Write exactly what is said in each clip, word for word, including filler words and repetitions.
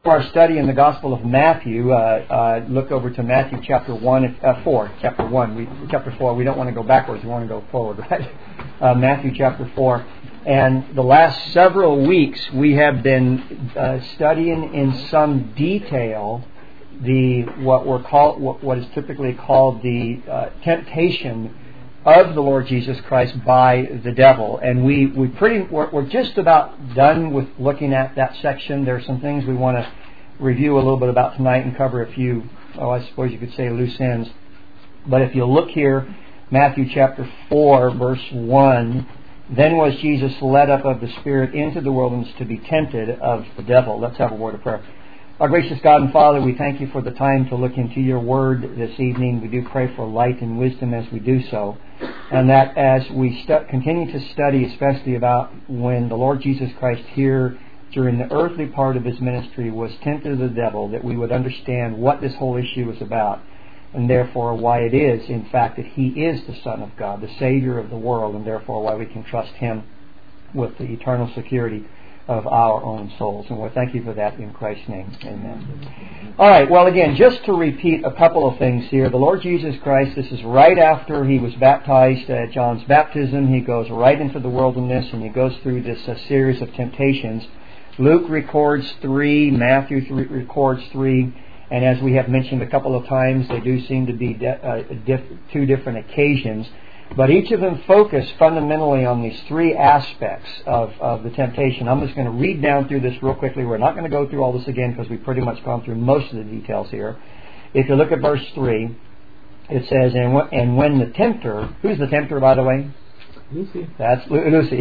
Our study in the Gospel of Matthew, uh, uh, look over to Matthew chapter one, uh, four, chapter one, we, chapter four. We don't want to go backwards; we want to go forward, right? Uh, Matthew chapter four, and the last several weeks we have been uh, studying in some detail the what we're called, what, what is typically called the uh, temptation of the Lord Jesus Christ by the devil. And we, we pretty, we're, we're just about done with looking at that section. There are some things we want to review a little bit about tonight and cover a few, oh, I suppose you could say loose ends. But if you look here, Matthew chapter four, verse one, then was Jesus led up of the Spirit into the wilderness to be tempted of the devil. Let's have a word of prayer. Our gracious God and Father, we thank you for the time to look into your word this evening. We do pray for light and wisdom as we do so. And that as we stu- continue to study, especially about when the Lord Jesus Christ here during the earthly part of his ministry was tempted of the devil, that we would understand what this whole issue is about, and therefore why it is, in fact, that he is the Son of God, the Savior of the world, and therefore why we can trust him with the eternal security of our own souls. And we thank you for that in Christ's name. Amen. All right, well, again, just to repeat a couple of things here. The Lord Jesus Christ, this is right after he was baptized at John's baptism. He goes right into the wilderness and he goes through this uh, series of temptations. Luke records three, Matthew th- records three, and as we have mentioned a couple of times, they do seem to be de- uh, diff- two different occasions. But each of them focus fundamentally on these three aspects of, of the temptation. I'm just going to read down through this real quickly. We're not going to go through all this again because we've pretty much gone through most of the details here. If you look at verse three, it says, and, w- and when the tempter, who's the tempter, by the way? Lucy. That's Lu- Lucy.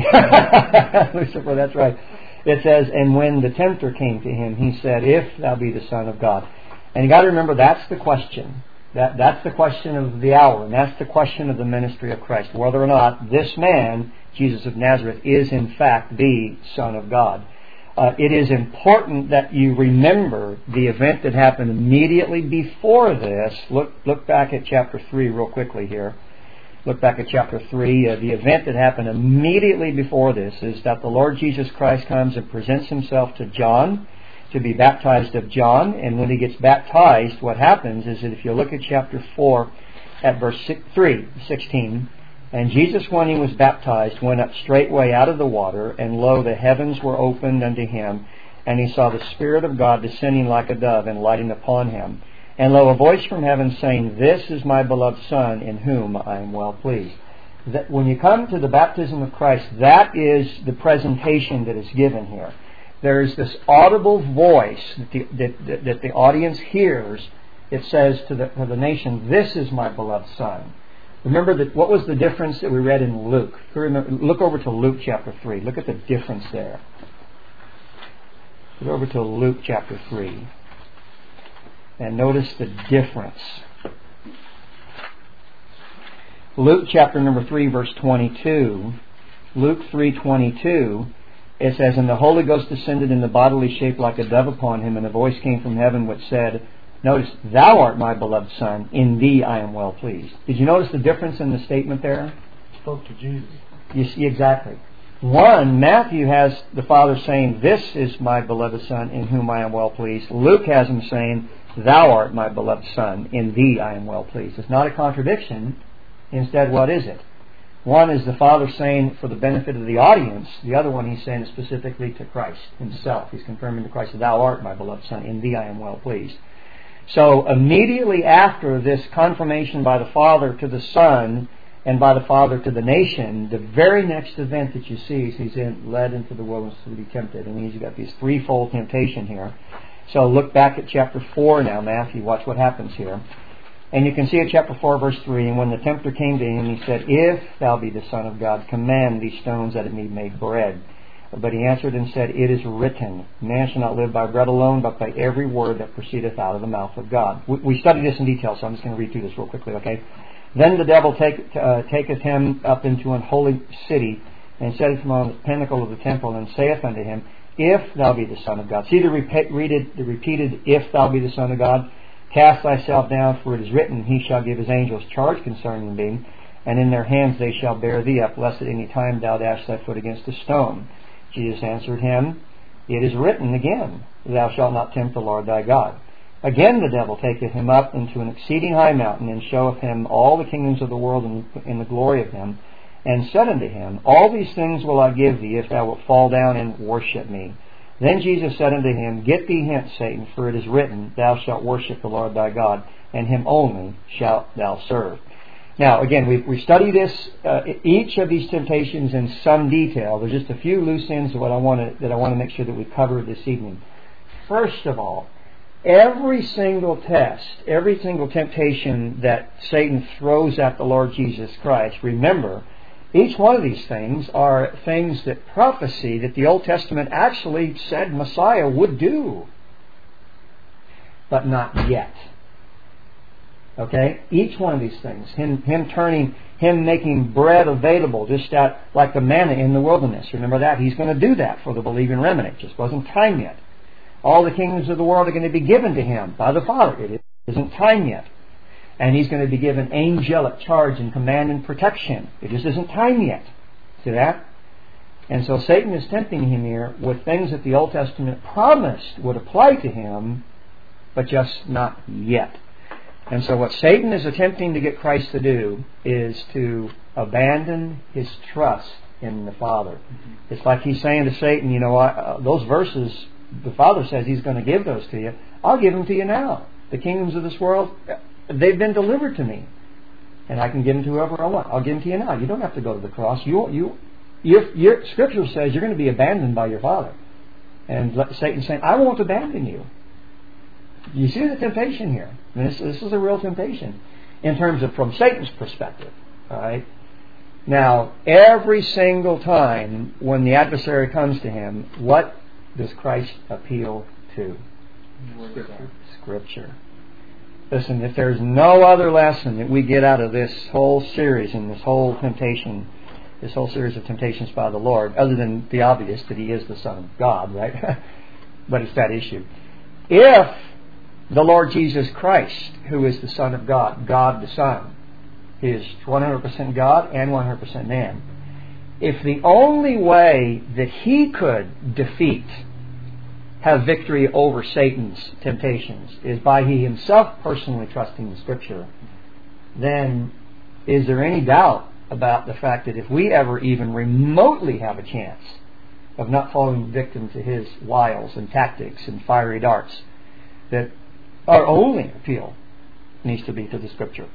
Lucifer, that's right. It says, and when the tempter came to him, he said, if thou be the Son of God. And you got to remember, that's the question. That, that's the question of the hour, and that's the question of the ministry of Christ, whether or not this man, Jesus of Nazareth, is in fact the Son of God. Uh, it is important that you remember the event that happened immediately before this. Look, look back at chapter three real quickly here. Look back at chapter three. Uh, the event that happened immediately before this is that the Lord Jesus Christ comes and presents himself to John to be baptized of John, and when he gets baptized, what happens is that if you look at chapter four at verse three, sixteen, and Jesus, when he was baptized, went up straightway out of the water, and lo, the heavens were opened unto him, and he saw the Spirit of God descending like a dove and lighting upon him. And lo, a voice from heaven saying, this is my beloved Son, in whom I am well pleased. That when you come to the baptism of Christ, that is the presentation that is given here. There is this audible voice that the, that, that the audience hears. It says to the, to the nation, this is my beloved Son. Remember that what was the difference that we read in Luke? Look over to Luke chapter three. Look at the difference there. Look over to Luke chapter three. And notice the difference. Luke chapter number three, verse twenty-two. Luke three twenty-two. It says, and the Holy Ghost descended in the bodily shape like a dove upon him, and a voice came from heaven which said, notice, thou art my beloved Son, in thee I am well pleased. Did you notice the difference in the statement there? Spoke to Jesus. You see, exactly. One, Matthew has the Father saying, this is my beloved Son, in whom I am well pleased. Luke has him saying, thou art my beloved Son, in thee I am well pleased. It's not a contradiction. Instead, what is it? One is the Father saying for the benefit of the audience. The other one he's saying specifically to Christ himself. He's confirming to Christ, thou art my beloved Son, in thee I am well pleased. So immediately after this confirmation by the Father to the Son and by the Father to the nation, the very next event that you see is he's in, led into the wilderness to be tempted. And he's got this threefold temptation here. So look back at chapter four now, Matthew. Watch what happens here. And you can see at chapter four, verse three, and when the tempter came to him, he said, if thou be the Son of God, command these stones that it be made bread. But he answered and said, it is written, man shall not live by bread alone, but by every word that proceedeth out of the mouth of God. We, we studied this in detail, so I'm just going to read through this real quickly, okay? Then the devil take, uh, taketh him up into an holy city, and setteth him on the pinnacle of the temple, and saith unto him, if thou be the Son of God. See the, repeat, read it, the repeated, if thou be the Son of God. Cast thyself down, for it is written, he shall give his angels charge concerning thee, and in their hands they shall bear thee up, lest at any time thou dash thy foot against a stone. Jesus answered him, It is written again, thou shalt not tempt the Lord thy God. Again the devil taketh him up into an exceeding high mountain, and showeth him all the kingdoms of the world in, in the glory of them, and said unto him, All these things will I give thee, if thou wilt fall down and worship me. Then Jesus said unto him, Get thee hence, Satan, for it is written, Thou shalt worship the Lord thy God, and him only shalt thou serve. Now, again, we we study this, uh, each of these temptations in some detail. There's just a few loose ends of what I want to, that I want to make sure that we cover this evening. First of all, every single test, every single temptation that Satan throws at the Lord Jesus Christ, remember, each one of these things are things that prophecy that the Old Testament actually said Messiah would do, but not yet. Okay? Each one of these things. Him, him turning, Him making bread available just out like the manna in the wilderness. Remember that? He's going to do that for the believing remnant. It just wasn't time yet. All the kingdoms of the world are going to be given to Him by the Father. It isn't time yet. And He's going to be given angelic charge and command and protection. It just isn't time yet. See that? And so Satan is tempting Him here with things that the Old Testament promised would apply to Him, but just not yet. And so what Satan is attempting to get Christ to do is to abandon His trust in the Father. Mm-hmm. It's like He's saying to Satan, you know, uh, those verses, the Father says He's going to give those to you. I'll give them to you now. The kingdoms of this world, they've been delivered to me. And I can give them to whoever I want. I'll give them to you now. You don't have to go to the cross. You, you, your, your Scripture says you're going to be abandoned by your Father. And Satan's saying, I won't abandon you. You see the temptation here. I mean, this, this is a real temptation in terms of from Satan's perspective. All right. Now, every single time when the adversary comes to him, what does Christ appeal to? Scripture. Scripture. Listen, if there's no other lesson that we get out of this whole series and this whole temptation, this whole series of temptations by the Lord, other than the obvious that He is the Son of God, right? But it's that issue. If the Lord Jesus Christ, who is the Son of God, God the Son, is one hundred percent God and one hundred percent man. If the only way that He could defeat, have victory over Satan's temptations, is by He Himself personally trusting the Scripture, then is there any doubt about the fact that if we ever even remotely have a chance of not falling victim to His wiles and tactics and fiery darts, that our only appeal needs to be to the Scripture.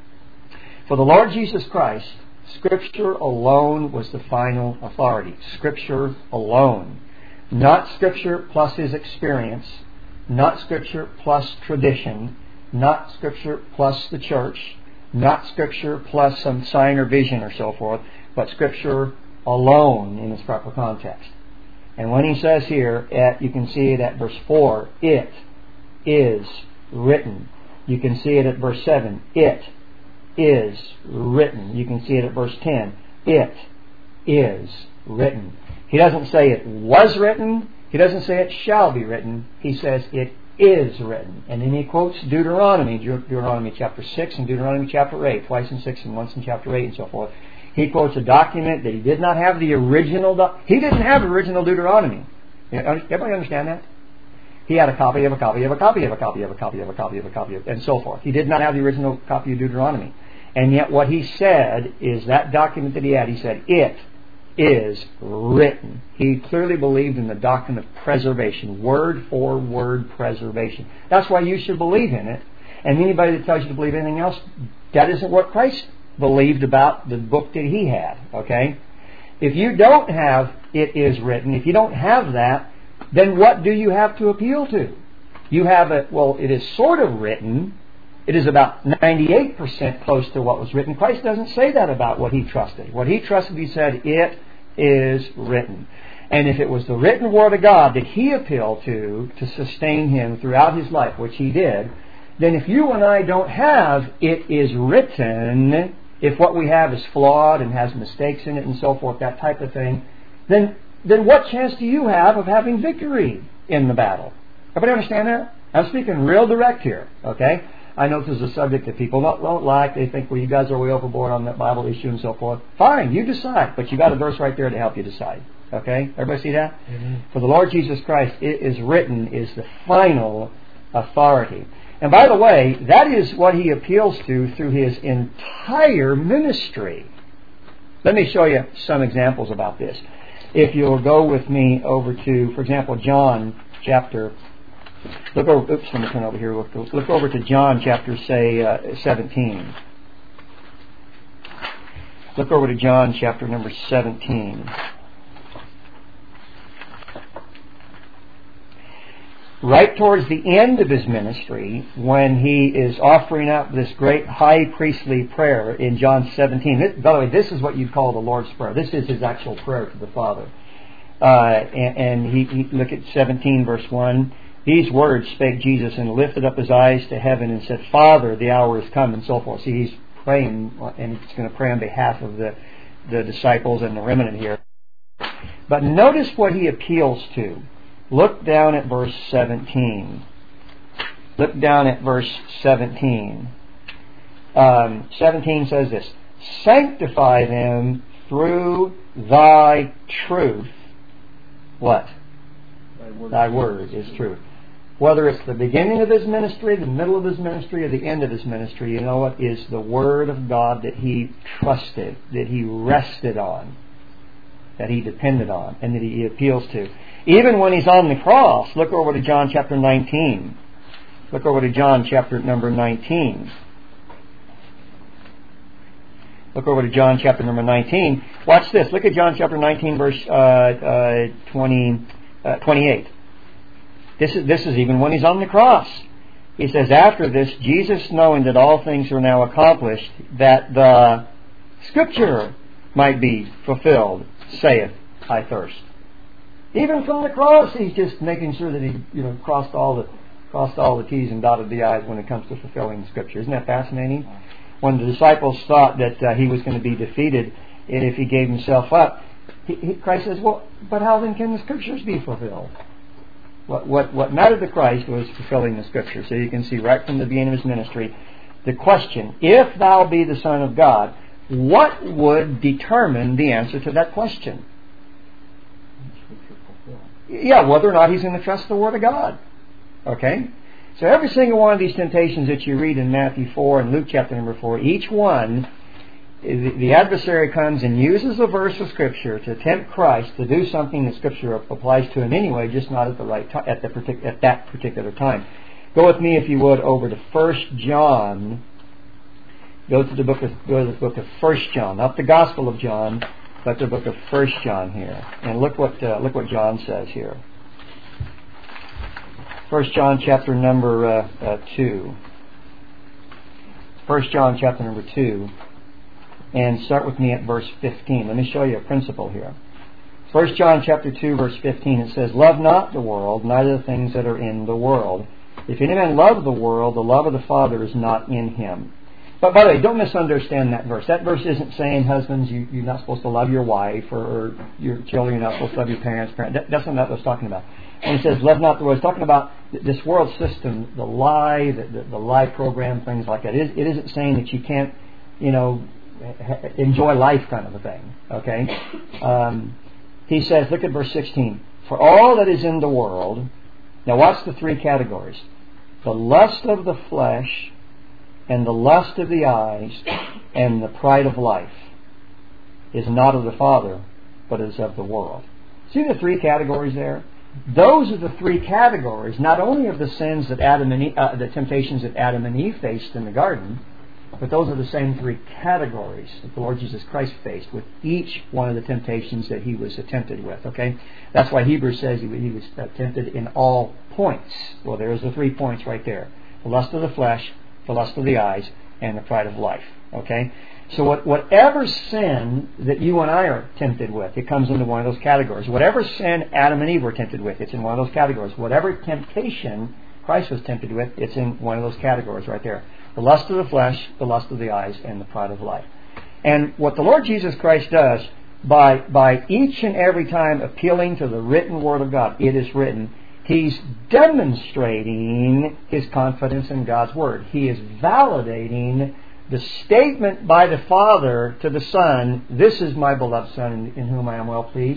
For the Lord Jesus Christ, Scripture alone was the final authority. Scripture alone. Not Scripture plus His experience. Not Scripture plus tradition. Not Scripture plus the church. Not Scripture plus some sign or vision or so forth. But Scripture alone in its proper context. And when He says here, at, you can see it at verse four, it is written. You can see it at verse seven. It is written. You can see it at verse ten. It is written. He doesn't say it was written. He doesn't say it shall be written. He says it is written. And then he quotes Deuteronomy, Deuteronomy chapter six and Deuteronomy chapter eight, twice in six and once in chapter eight and so forth. He quotes a document that he did not have the original. Do- he didn't have original Deuteronomy. Everybody understand that? He had a copy of a copy of a copy of a copy of a copy of a copy of a copy of, and so forth. He did not have the original copy of Deuteronomy. And yet what he said is that document that he had, he said, it is written. He clearly believed in the doctrine of preservation, word for word preservation. That's why you should believe in it. And anybody that tells you to believe anything else, that isn't what Christ believed about the book that He had. Okay? If you don't have it is written, if you don't have that, then what do you have to appeal to? You have it, well, it is sort of written. It is about ninety-eight percent close to what was written. Christ doesn't say that about what He trusted. What He trusted, He said, it is written. And if it was the written Word of God that He appealed to, to sustain Him throughout His life, which He did, then if you and I don't have it is written, if what we have is flawed and has mistakes in it and so forth, that type of thing, then then what chance do you have of having victory in the battle? Everybody understand that? I'm speaking real direct here, okay? I know this is a subject that people don't, don't like. They think, well, you guys are way overboard on that Bible issue and so forth. Fine, you decide. But you got a verse right there to help you decide. Okay? Everybody see that? Mm-hmm. For the Lord Jesus Christ, it is written, is the final authority. And by the way, that is what He appeals to through His entire ministry. Let me show you some examples about this. If you'll go with me over to, for example, John chapter, look over, oops, let me turn over here. Look, look over to John chapter, say, uh, seventeen. Look over to John chapter number seventeen. Right towards the end of His ministry, when He is offering up this great high priestly prayer in John seventeen. This, by the way, this is what you'd call the Lord's Prayer. This is His actual prayer to the Father. Uh, and and he, he look at seventeen verse one. These words spake Jesus and lifted up His eyes to heaven and said, Father, the hour is come, and so forth. See, He's praying, and He's going to pray on behalf of the, the disciples and the remnant here. But notice what He appeals to. Look down at verse seventeen. Look down at verse seventeen. Um, seventeen says this, sanctify them through Thy truth. What? Thy word, Thy word is truth. Whether it's the beginning of His ministry, the middle of His ministry, or the end of His ministry, you know what? Is the Word of God that He trusted, that He rested on, that He depended on, and that He appeals to. Even when He's on the cross, look over to John chapter nineteen. Look over to John chapter number nineteen. Look over to John chapter number nineteen. Watch this. Look at John chapter nineteen, verse uh, uh, twenty, uh, twenty-eight. This is, this is even when He's on the cross. He says, after this, Jesus, knowing that all things are now accomplished, that the Scripture might be fulfilled, saith, I thirst. Even from the cross, He's just making sure that He, you know, crossed all the crossed all the T's and dotted the I's when it comes to fulfilling the Scripture. Isn't that fascinating? When the disciples thought that uh, He was going to be defeated if He gave Himself up, he, he, Christ says, well, but how then can the Scriptures be fulfilled? What, what, what mattered to Christ was fulfilling the Scripture. So you can see right from the beginning of His ministry, the question, if Thou be the Son of God, what would determine the answer to that question? Yeah, whether or not he's going to trust the Word of God. Okay? So every single one of these temptations that you read in Matthew four and Luke chapter number four, each one, the adversary comes and uses a verse of Scripture to tempt Christ to do something that Scripture applies to him anyway, just not at the right time, at, the partic- at that particular time. Go with me, if you would, over to First John. Go to the book of go to the book of First John, not the Gospel of John, but the book of First John here, and look what uh, look what John says here. First John chapter number uh, uh, two. First John chapter number two, and start with me at verse fifteen. Let me show you a principle here. First John chapter two, verse fifteen. It says, "Love not the world, neither the things that are in the world. If any man love the world, the love of the Father is not in him." But by the way, don't misunderstand that verse. That verse isn't saying, husbands, you, you're not supposed to love your wife, or, or your children, you're not supposed to love your parents. parents. That, that's not what it's talking about. When it says, love not the world, it's talking about this world system, the lie, the, the, the lie program, things like that. It, is, it isn't saying that you can't, you know, enjoy life kind of a thing. Okay? Um, he says, look at verse sixteen. "For all that is in the world," now watch the three categories. "The lust of the flesh, and the lust of the eyes, and the pride of life, is not of the Father, but is of the world." See the three categories there? Those are the three categories, not only of the sins that Adam and Eve, uh, the temptations that Adam and Eve faced in the garden, but those are the same three categories that the Lord Jesus Christ faced with each one of the temptations that He was tempted with. Okay, that's why Hebrews says He was tempted in all points. Well, there's the three points right there: the lust of the flesh, the lust of the eyes, and the pride of life. Okay? So what, whatever sin that you and I are tempted with, it comes into one of those categories. Whatever sin Adam and Eve were tempted with, it's in one of those categories. Whatever temptation Christ was tempted with, it's in one of those categories right there. The lust of the flesh, the lust of the eyes, and the pride of life. And what the Lord Jesus Christ does, by, by each and every time appealing to the written Word of God, it is written, He's demonstrating His confidence in God's Word. He is validating the statement by the Father to the Son, "This is my beloved Son in whom I am well pleased."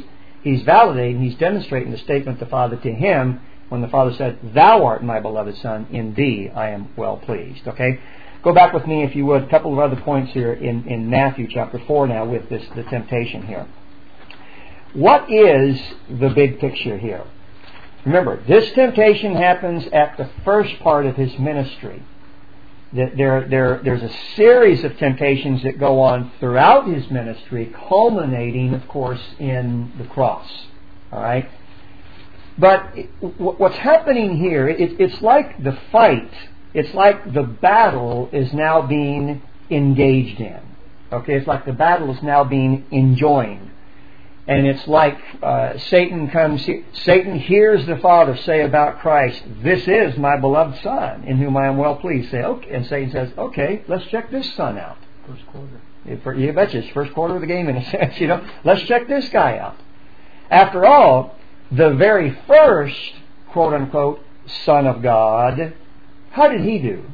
he's validating, he's demonstrating the statement of the Father to him when the Father said, "Thou art my beloved Son, in thee I am well pleased." Okay? Go back with me, if you would, a couple of other points here in, in Matthew chapter four now with this the temptation here. What is the big picture here? Remember, this temptation happens at the first part of his ministry. There, there, there's a series of temptations that go on throughout his ministry, culminating, of course, in the cross. All right? But what's happening here, it, it's like the fight, it's like the battle is now being engaged in. Okay, it's like the battle is now being enjoined. And it's like uh, Satan comes, Satan hears the Father say about Christ, "This is my beloved Son, in whom I am well pleased." Say, okay, and Satan says, "Okay, let's check this Son out." First quarter. You betcha, it's first quarter of the game in a sense, you know. Let's check this guy out. After all, the very first, quote unquote, Son of God, how did he do?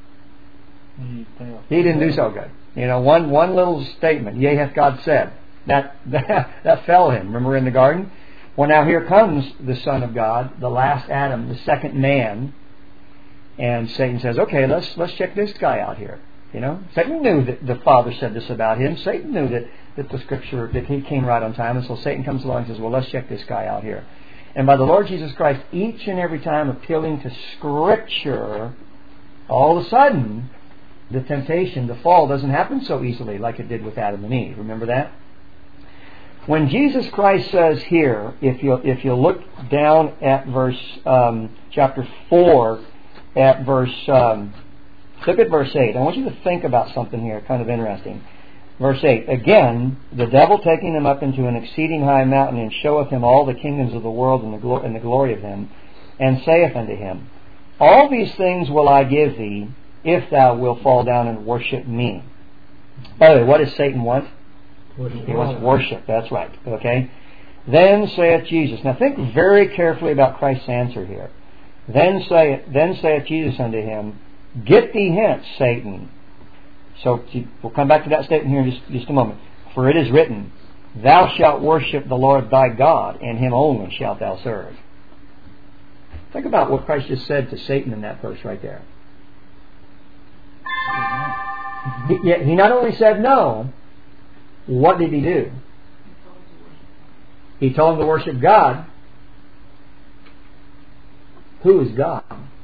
He, he didn't do so good. You know, one one little statement, "Yea, hath God said." That, that that fell him. Remember in the garden? Well, now here comes the Son of God, the last Adam, the second man, and Satan says, "Okay, let's let's check this guy out here." You know, Satan knew that the Father said this about him. Satan knew that, that the Scripture, that he came right on time, and so Satan comes along and says, "Well, let's check this guy out here." And by the Lord Jesus Christ, each and every time appealing to Scripture, all of a sudden, the temptation, the fall, doesn't happen so easily like it did with Adam and Eve. Remember that? When Jesus Christ says here, if you if you look down at verse um, chapter four, at verse um, look at verse eight. I want you to think about something here, kind of interesting. Verse eight. "Again, the devil taking him up into an exceeding high mountain, and showeth him all the kingdoms of the world and the, glo- and the glory of them, and saith unto him, All these things will I give thee, if thou wilt fall down and worship me." By the way, what does Satan want? He wants worship, that's right. Okay? "Then saith Jesus," now think very carefully about Christ's answer here. Then say, then saith Jesus unto him, "Get thee hence, Satan." So we'll come back to that statement here in just, just a moment. "For it is written, Thou shalt worship the Lord thy God, and him only shalt thou serve." Think about what Christ just said to Satan in that verse right there. He, he not only said no, what did he do? He told him to worship God. Who is God?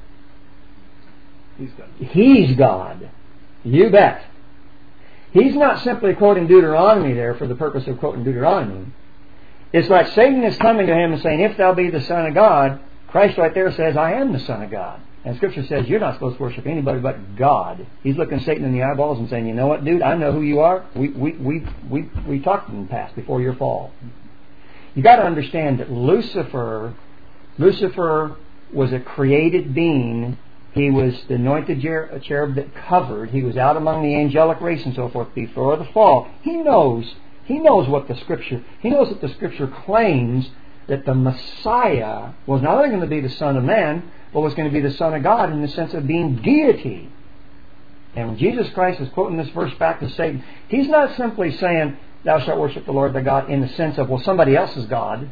He's God. He's God. You bet. He's not simply quoting Deuteronomy there for the purpose of quoting Deuteronomy. It's like Satan is coming to him and saying, "If thou be the Son of God," Christ right there says, "I am the Son of God." And Scripture says you're not supposed to worship anybody but God. He's looking Satan in the eyeballs and saying, "You know what, dude? I know who you are. We we we we, we talked in the past before your fall." You got to understand that Lucifer, Lucifer was a created being. He was the anointed cherub that covered. He was out among the angelic race and so forth before the fall. He knows. He knows what the Scripture. He knows that the Scripture claims that the Messiah was not only going to be the Son of Man, but was going to be the Son of God in the sense of being deity. And when Jesus Christ is quoting this verse back to Satan, he's not simply saying, "Thou shalt worship the Lord thy God," in the sense of, well, somebody else is God.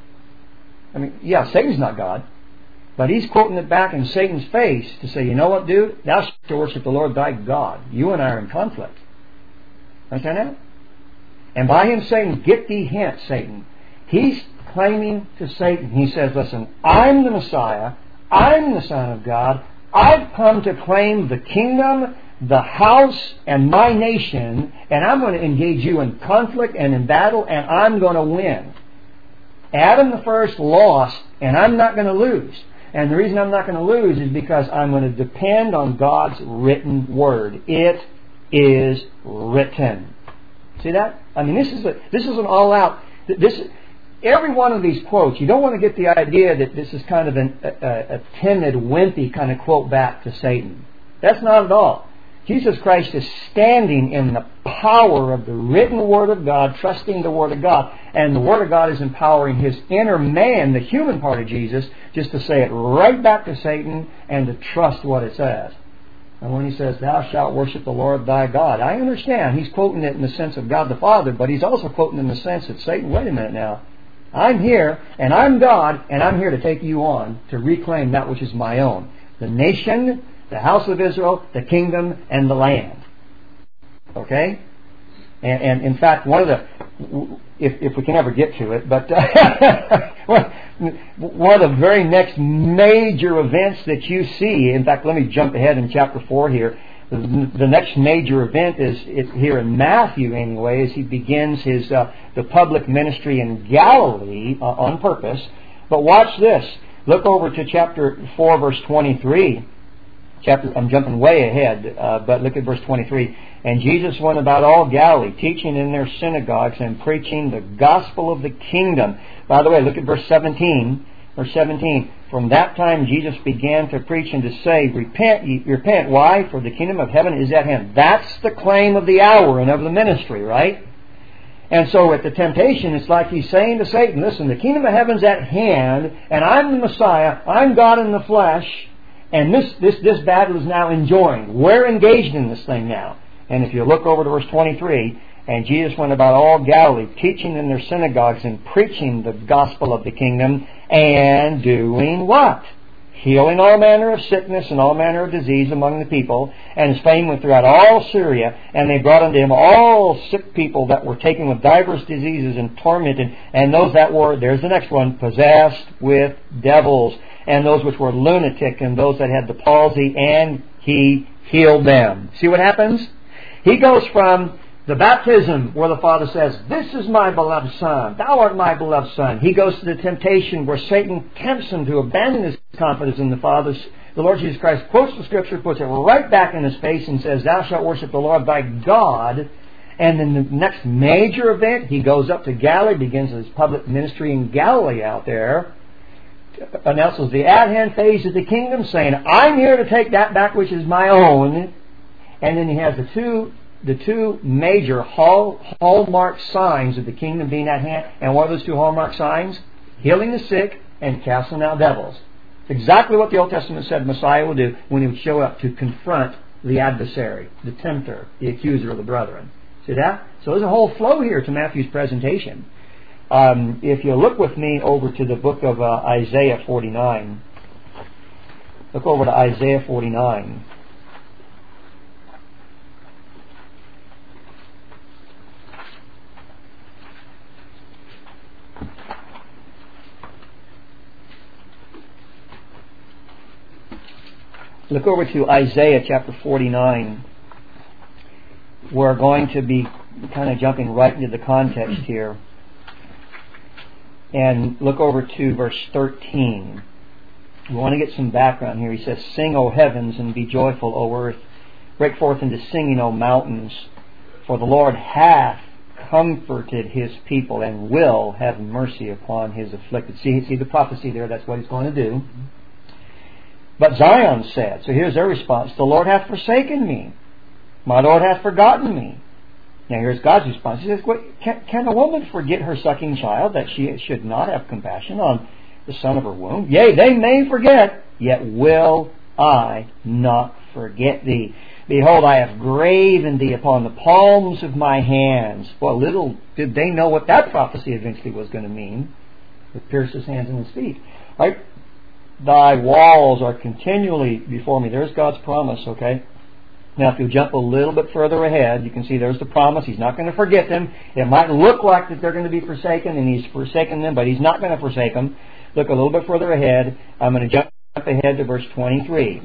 I mean, yeah, Satan's not God. But he's quoting it back in Satan's face to say, "You know what, dude? Thou shalt worship the Lord thy God." You and I are in conflict. Understand that? And by him saying, "Get thee hence, Satan," he's claiming to Satan, he says, "Listen, I'm the Messiah. I'm the Son of God. I've come to claim the kingdom, the house, and my nation, and I'm going to engage you in conflict and in battle, and I'm going to win. Adam the first lost, and I'm not going to lose. And the reason I'm not going to lose is because I'm going to depend on God's written word. It is written." See that? I mean, this is a, this is an all-out. This every one of these quotes. You don't want to get the idea that this is kind of an, a, a timid, wimpy kind of quote back to Satan. That's not at all. Jesus Christ is standing in the power of the written Word of God, trusting the Word of God. And the Word of God is empowering his inner man, the human part of Jesus, just to say it right back to Satan and to trust what it says. And when he says, "Thou shalt worship the Lord thy God," I understand he's quoting it in the sense of God the Father, but he's also quoting in the sense that Satan, wait a minute now, I'm here, and I'm God, and I'm here to take you on to reclaim that which is my own. The nation, the house of Israel, the kingdom, and the land. Okay? And, and in fact, one of the, if, if we can ever get to it, but uh, one of the very next major events that you see, in fact, let me jump ahead in chapter four here. The next major event is it, here in Matthew, anyway, as he begins his uh, the public ministry in Galilee uh, on purpose. But watch this. Look over to chapter four, verse twenty-three. Chapter, I'm jumping way ahead, uh, but look at verse twenty-three. And Jesus went about all Galilee, teaching in their synagogues and preaching the gospel of the kingdom. By the way, look at verse seventeen. Verse seventeen. From that time Jesus began to preach and to say, Repent, ye, repent. Why? For the kingdom of heaven is at hand. That's the claim of the hour and of the ministry, right? And so at the temptation, it's like he's saying to Satan, listen, the kingdom of heaven's at hand, and I'm the Messiah, I'm God in the flesh, and this, this, this battle is now enjoined. We're engaged in this thing now. And if you look over to verse twenty-three, and Jesus went about all Galilee, teaching in their synagogues and preaching the gospel of the kingdom, and doing what? Healing all manner of sickness and all manner of disease among the people. And his fame went throughout all Syria, and they brought unto him all sick people that were taken with divers diseases and tormented, and those that were, there's the next one, possessed with devils, and those which were lunatic, and those that had the palsy, and he healed them. See what happens? He goes from the baptism where the Father says, This is my beloved Son. Thou art my beloved Son. He goes to the temptation where Satan tempts him to abandon his confidence in the Father. The Lord Jesus Christ quotes the Scripture, puts it right back in his face and says, Thou shalt worship the Lord thy God. And in the next major event, he goes up to Galilee, begins his public ministry in Galilee out there, announces the at-hand phase of the kingdom, saying, I'm here to take that back which is my own. And then he has the two the two major hall, hallmark signs of the kingdom being at hand. And what are those two hallmark signs? Healing the sick and casting out devils. It's exactly what the Old Testament said Messiah will do when he would show up to confront the adversary, the tempter, the accuser of the brethren. See that? So there's a whole flow here to Matthew's presentation. Um, if you look with me over to the book of uh, Isaiah forty-nine. Look over to Isaiah forty-nine. Look over to Isaiah chapter forty-nine. We're going to be kind of jumping right into the context here. And look over to verse thirteen. We want to get some background here. He says, Sing, O heavens, and be joyful, O earth. Break forth into singing, O mountains. For the Lord hath comforted His people and will have mercy upon His afflicted. See, see the prophecy there? That's what He's going to do. But Zion said, so here's their response, The Lord hath forsaken me. My Lord hath forgotten me. Now here's God's response. He says, can, can a woman forget her sucking child, that she should not have compassion on the son of her womb? Yea, they may forget, yet will I not forget thee. Behold, I have graven thee upon the palms of my hands. Well, little did they know what that prophecy eventually was going to mean. It pierced his hands and his feet. Right? Thy walls are continually before me. There's God's promise, okay? Now, if you jump a little bit further ahead, you can see there's the promise. He's not going to forget them. It might look like that they're going to be forsaken, and He's forsaken them, but He's not going to forsake them. Look a little bit further ahead. I'm going to jump ahead to verse twenty-three.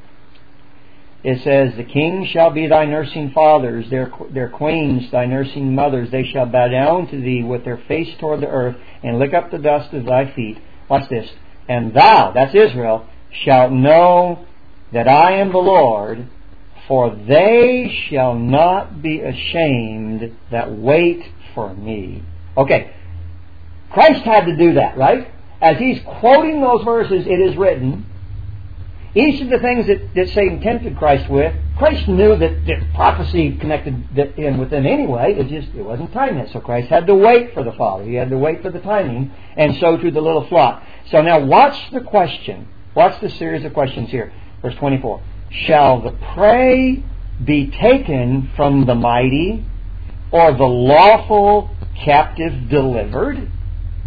It says, The king shall be thy nursing fathers, their, their queens thy nursing mothers. They shall bow down to thee with their face toward the earth, and lick up the dust of thy feet. Watch this. And thou, that's Israel, shalt know that I am the Lord, for they shall not be ashamed that wait for me. Okay, Christ had to do that, right? As He's quoting those verses, it is written, each of the things that, that Satan tempted Christ with, Christ knew that, that prophecy connected that in with them anyway. It just it wasn't time yet. So Christ had to wait for the Father. He had to wait for the timing, and so to the little flock. So now watch the question. Watch the series of questions here. Verse twenty-four. Shall the prey be taken from the mighty, or the lawful captive delivered?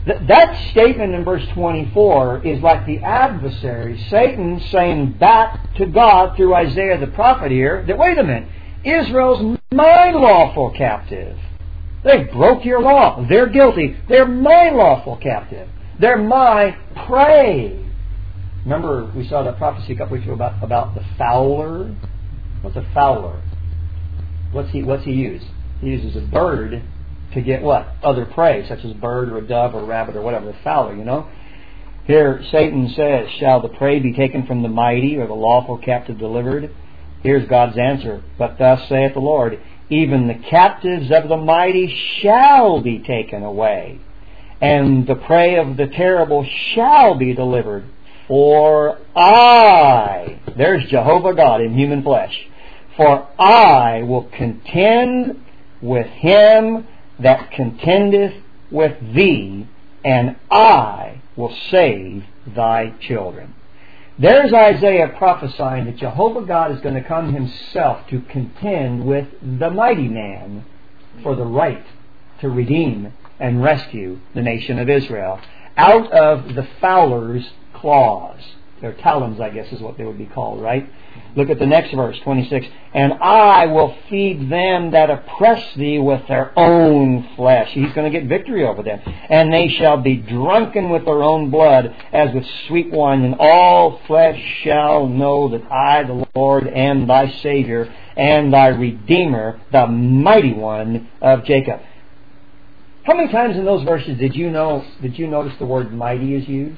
Th- that statement in verse twenty-four is like the adversary, Satan, saying back to God through Isaiah the prophet here that, wait a minute, Israel's my lawful captive. They broke your law. They're guilty. They're my lawful captive. They're my prey. Remember, we saw that prophecy a couple weeks ago about, about the fowler. What's a fowler? What's he, what's he use? He uses a bird to get what? Other prey, such as a bird or a dove or a rabbit or whatever, the fowler, you know. Here, Satan says, shall the prey be taken from the mighty or the lawful captive delivered? Here's God's answer. But thus saith the Lord, even the captives of the mighty shall be taken away, and the prey of the terrible shall be delivered. For I, there's Jehovah God in human flesh, for I will contend with him that contendeth with thee, and I will save thy children. There's Isaiah prophesying that Jehovah God is going to come himself to contend with the mighty man for the right to redeem and rescue the nation of Israel out of the fowler's claws. Their talons, I guess, is what they would be called, right? Look at the next verse, twenty-six. And I will feed them that oppress thee with their own flesh. He's going to get victory over them. And they shall be drunken with their own blood, as with sweet wine. And all flesh shall know that I, the Lord, am thy Savior and thy Redeemer, the mighty one of Jacob. How many times in those verses did you know? Did you notice the word mighty is used?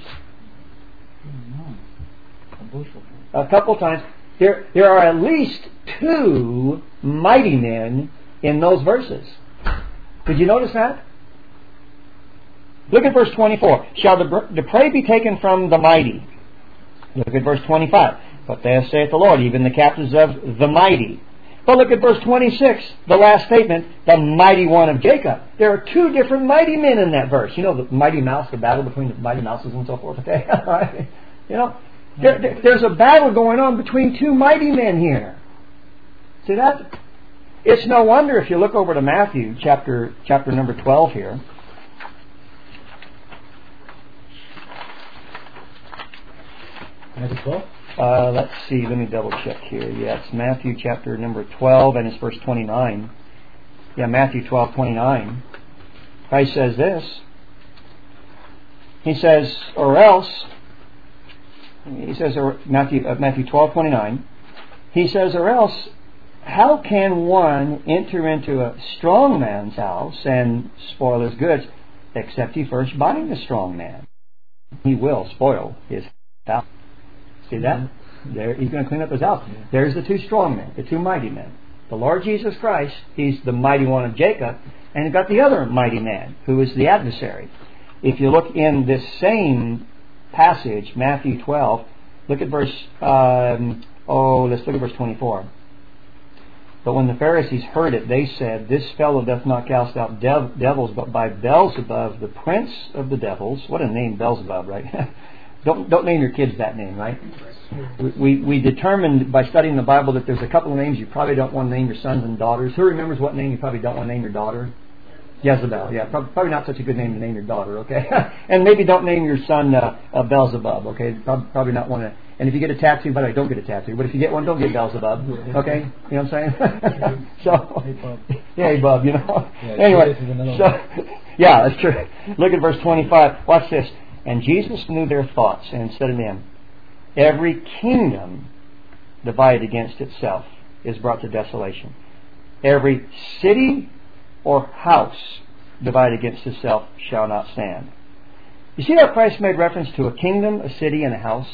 A couple times. There, there are at least two mighty men in those verses. Did you notice that? Look at verse twenty-four. Shall the, the prey be taken from the mighty? Look at verse twenty-five. But thus saith the Lord, even the captives of the mighty. But look at verse twenty-six, the last statement, the mighty one of Jacob. There are two different mighty men in that verse. You know, the mighty mouse, the battle between the mighty mouses and so forth. Okay, right? You know, there, there, there's a battle going on between two mighty men here. See that? It's no wonder if you look over to Matthew chapter chapter number twelve here. Matthew twelve? Uh, let's see, let me double check here. Yeah, it's Matthew chapter number twelve and it's verse twenty-nine. Yeah, Matthew twelve, twenty-nine. Christ says this. He says, or else, he says, or Matthew, uh, Matthew twelve, twenty-nine. He says, or else, how can one enter into a strong man's house and spoil his goods, except he first bind the strong man? He will spoil his house. See that? There, he's going to clean up his house. There's the two strong men, the two mighty men. The Lord Jesus Christ, he's the mighty one of Jacob, and you've got the other mighty man, who is the adversary. If you look in this same passage, Matthew twelve, look at verse, um, oh, let's look at verse twenty-four. But when the Pharisees heard it, they said, this fellow doth not cast out dev- devils, but by Beelzebub, the prince of the devils. What a name, Beelzebub, right? Don't don't name your kids that name, right? We, we we determined by studying the Bible that there's a couple of names you probably don't want to name your sons and daughters. Who remembers what name you probably don't want to name your daughter? Jezebel. Yeah, probably, probably not such a good name to name your daughter, okay? And maybe don't name your son uh, uh, Beelzebub, okay? Probably, probably not want to. And if you get a tattoo, by the way, don't get a tattoo. But if you get one, don't get Beelzebub, okay? You know what I'm saying? So, hey, Bub. Yeah, hey, Bub, you know. Yeah, anyway, so, yeah, that's true. Look at verse twenty-five. Watch this. And Jesus knew their thoughts and said to them, every kingdom divided against itself is brought to desolation. Every city or house divided against itself shall not stand. You see how Christ made reference to a kingdom, a city, and a house?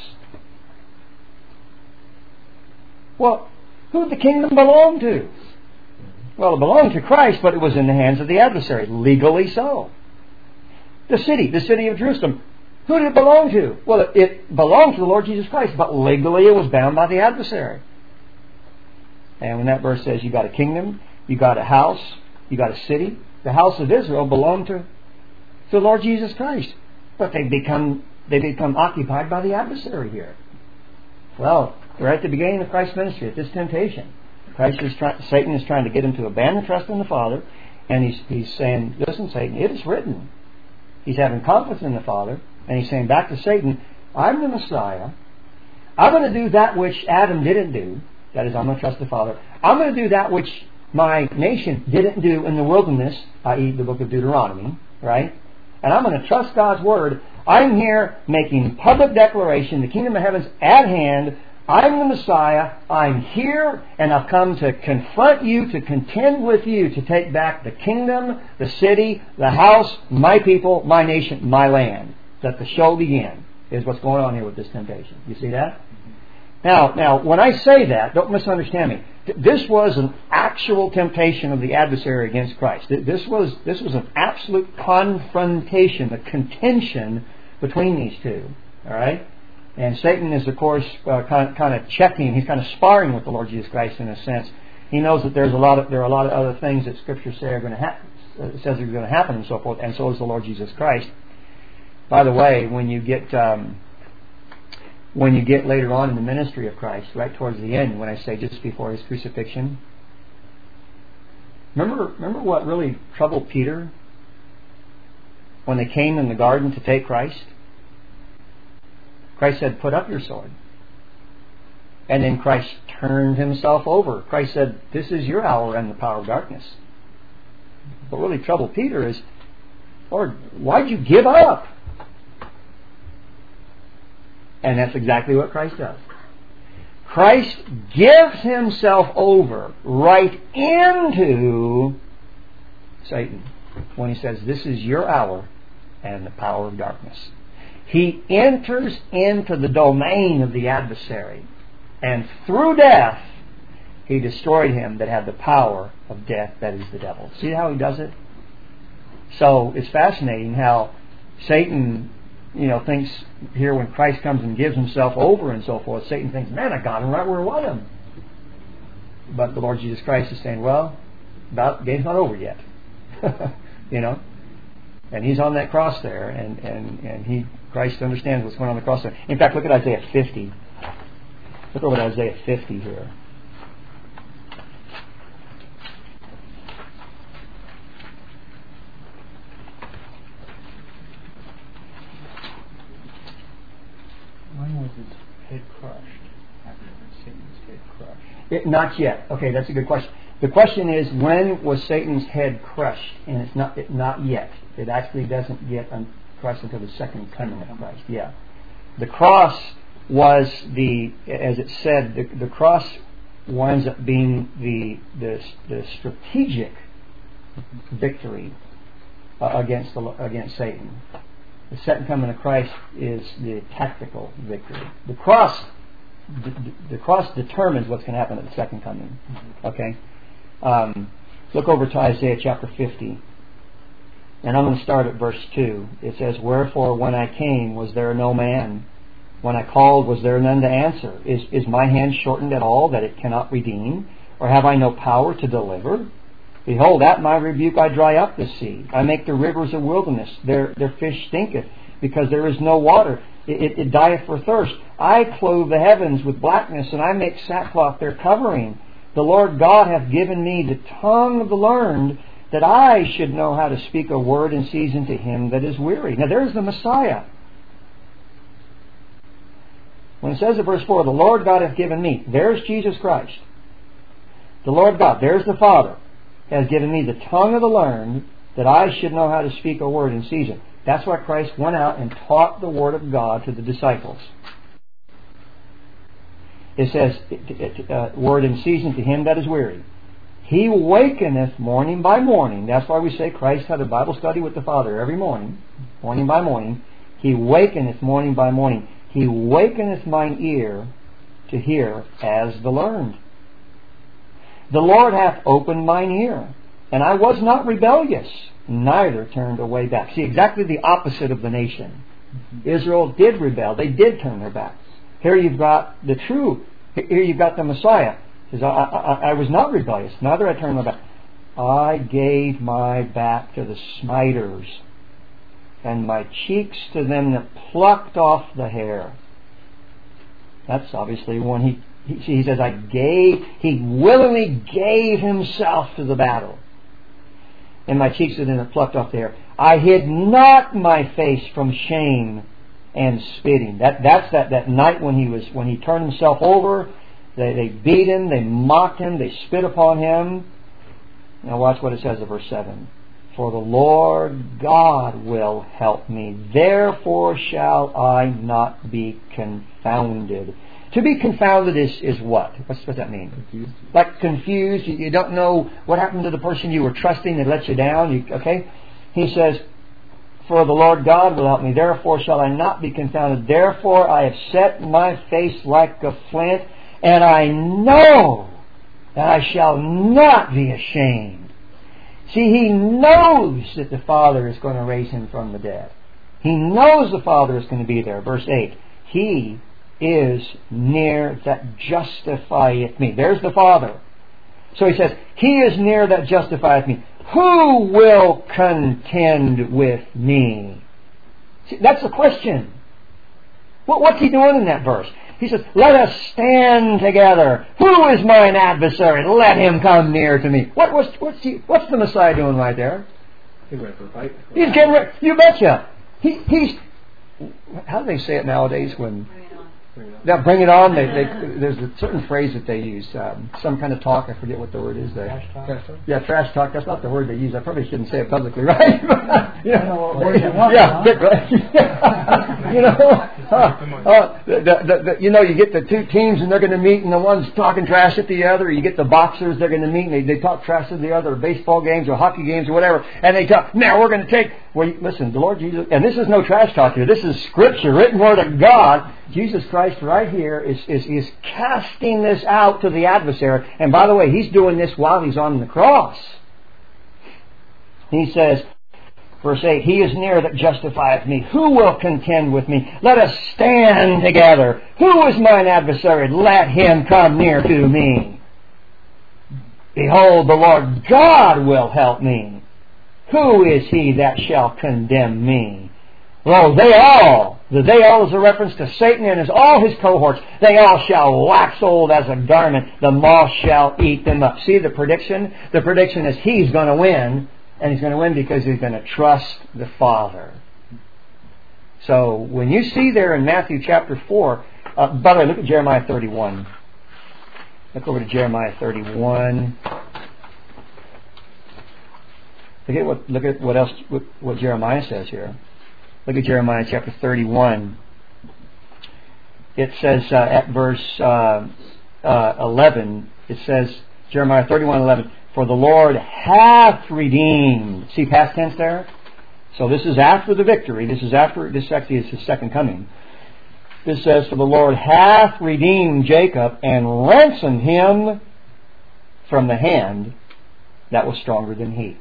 Well, who did the kingdom belong to? Well, it belonged to Christ, but it was in the hands of the adversary, legally so. The city, the city of Jerusalem. Who did it belong to? Well, it belonged to the Lord Jesus Christ, but legally it was bound by the adversary. And when that verse says you got a kingdom, you got a house, you got a city, the house of Israel belonged to, to the Lord Jesus Christ. But they become they become occupied by the adversary here. Well, we're at the beginning of Christ's ministry, at this temptation. Christ is trying, Satan is trying to get him to abandon trust in the Father, and he's he's saying, listen, Satan, it is written. He's having confidence in the Father, and he's saying back to Satan, I'm the Messiah. I'm going to do that which Adam didn't do. That is, I'm going to trust the Father. I'm going to do that which my nation didn't do in the wilderness, that is the book of Deuteronomy, right? And I'm going to trust God's Word. I'm here making public declaration, the kingdom of heaven's at hand. I'm the Messiah. I'm here, and I've come to confront you, to contend with you, to take back the kingdom, the city, the house, my people, my nation, my land. Let the show begin, is what's going on here with this temptation. You see that? Now, now, when I say that, don't misunderstand me. This was an actual temptation of the adversary against Christ. This was this was an absolute confrontation, a contention between these two. All right, and Satan is, of course, uh, kind of, kind of checking. He's kind of sparring with the Lord Jesus Christ in a sense. He knows that there's a lot of there are a lot of other things that Scripture say are going to happen, uh, says are going to happen, and so forth. And so is the Lord Jesus Christ. By the way, when you get um, When you get later on in the ministry of Christ, right towards the end, when I say just before His crucifixion, remember, remember what really troubled Peter when they came in the garden to take Christ? Christ said, "Put up your sword." And then Christ turned Himself over. Christ said, "This is your hour and the power of darkness." What really troubled Peter is, "Lord, why'd you give up?" And that's exactly what Christ does. Christ gives Himself over right into Satan when He says, "This is your hour and the power of darkness." He enters into the domain of the adversary, and through death He destroyed him that had the power of death, that is the devil. See how He does it? So it's fascinating how Satan, you know, thinks here when Christ comes and gives Himself over and so forth, Satan thinks, "Man, I got him right where I want him." But the Lord Jesus Christ is saying, "Well, the game's not over yet." You know? And He's on that cross there, and, and, and he Christ understands what's going on, on the cross there. In fact, look at Isaiah fifty. Look over at Isaiah fifty here. When was His head crushed? After Satan's head crushed? It, not yet. Okay, that's a good question. The question is, when was Satan's head crushed? And it's not it, not yet. It actually doesn't get un- crushed until the second coming of Christ. Yeah. The cross was the, as it said, the, the cross winds up being the the, the strategic victory uh, against the, against Satan. The second coming of Christ is the tactical victory. The cross, the, the cross determines what's going to happen at the second coming. Okay, um, look over to Isaiah chapter fifty, and I'm going to start at verse two. It says, "Wherefore, when I came, was there no man? When I called, was there none to answer? Is is my hand shortened at all, that it cannot redeem? Or have I no power to deliver? Behold, at my rebuke I dry up the sea. I make the rivers a wilderness. Their their fish stinketh, because there is no water. It, it, it dieth for thirst. I clothe the heavens with blackness, and I make sackcloth their covering. The Lord God hath given me the tongue of the learned, that I should know how to speak a word in season to him that is weary." Now there's the Messiah. When it says in verse four, "The Lord God hath given me," there's Jesus Christ. The Lord God, there's the Father, has given me the tongue of the learned, that I should know how to speak a word in season. That's why Christ went out and taught the Word of God to the disciples. It says, uh, "Word in season to him that is weary. He wakeneth morning by morning." That's why we say Christ had a Bible study with the Father every morning, morning by morning. "He wakeneth morning by morning. He wakeneth mine ear to hear as the learned. The Lord hath opened mine ear, and I was not rebellious, neither turned away back." See, exactly the opposite of the nation. Mm-hmm. Israel did rebel. They did turn their backs. Here you've got the true, here you've got the Messiah. He says, I, I, I was not rebellious, neither I turned my back. I gave my back to the smiters, and my cheeks to them that plucked off the hair. That's obviously when he, he, he says, I gave, he willingly gave himself to the battle. And my cheeks to them that plucked off the hair. I hid not my face from shame and spitting. That that's that, that night when he was when he turned himself over. They they beat him, they mocked him, they spit upon him. Now watch what it says in verse seven. For the Lord God will help me, therefore shall I not be confounded. To be confounded is, is what? What's, what's that mean? Confused. Like confused, you, you don't know what happened to the person you were trusting that let you down. You, okay? He says, for the Lord God will help me, therefore shall I not be confounded. Therefore I have set my face like a flint, and I know that I shall not be ashamed. See, he knows that the Father is going to raise him from the dead. He knows the Father is going to be there. Verse eight. He is near that justifieth me. There's the Father. So he says, He is near that justifieth me. Who will contend with me? See, that's the question. What, what's he doing in that verse? He says, let us stand together. Who is mine adversary? Let him come near to me. What, what's, what's, he, what's the Messiah doing right there? He's ready for a fight. He's getting ready. You betcha. He, he's, how do they say it nowadays when... Now, bring it on. They, they, there's a certain phrase that they use. Um, some kind of talk. I forget what the word is. They, Trash talk? Trash talk? Yeah, trash talk. That's not the word they use. I probably shouldn't say it publicly, right? You know what word you want, yeah, huh? right. You know, uh, uh, the, the, the, you know, you get the two teams and they're going to meet, and the one's talking trash at the other. You get the boxers, they're going to meet, and they, they talk trash to the other, or baseball games or hockey games or whatever, and they talk. Now we're going to take. Well, listen, the Lord Jesus, and this is no trash talk here. This is Scripture, written Word of God. Jesus Christ, right here, is is is casting this out to the adversary. And by the way, He's doing this while He's on the cross. He says, verse eight, He is near that justifieth me. Who will contend with me? Let us stand together. Who is mine adversary? Let him come near to me. Behold, the Lord God will help me. Who is he that shall condemn me? Lo, they all, the they all is a reference to Satan and his all his cohorts. They all shall wax old as a garment. The moth shall eat them up. See the prediction? The prediction is he's going to win. And he's going to win because he's going to trust the Father. So when you see there in Matthew chapter four, uh, by the way, look at Jeremiah thirty-one. Look over to Jeremiah thirty-one. Look at what look at what else what, what Jeremiah says here. Look at Jeremiah chapter thirty-one. It says uh, at verse uh, uh, eleven. It says Jeremiah thirty-one eleven. For the Lord hath redeemed. See past tense there? So this is after the victory. This is after, this actually is His second coming. This says, for the Lord hath redeemed Jacob and ransomed him from the hand that was stronger than he.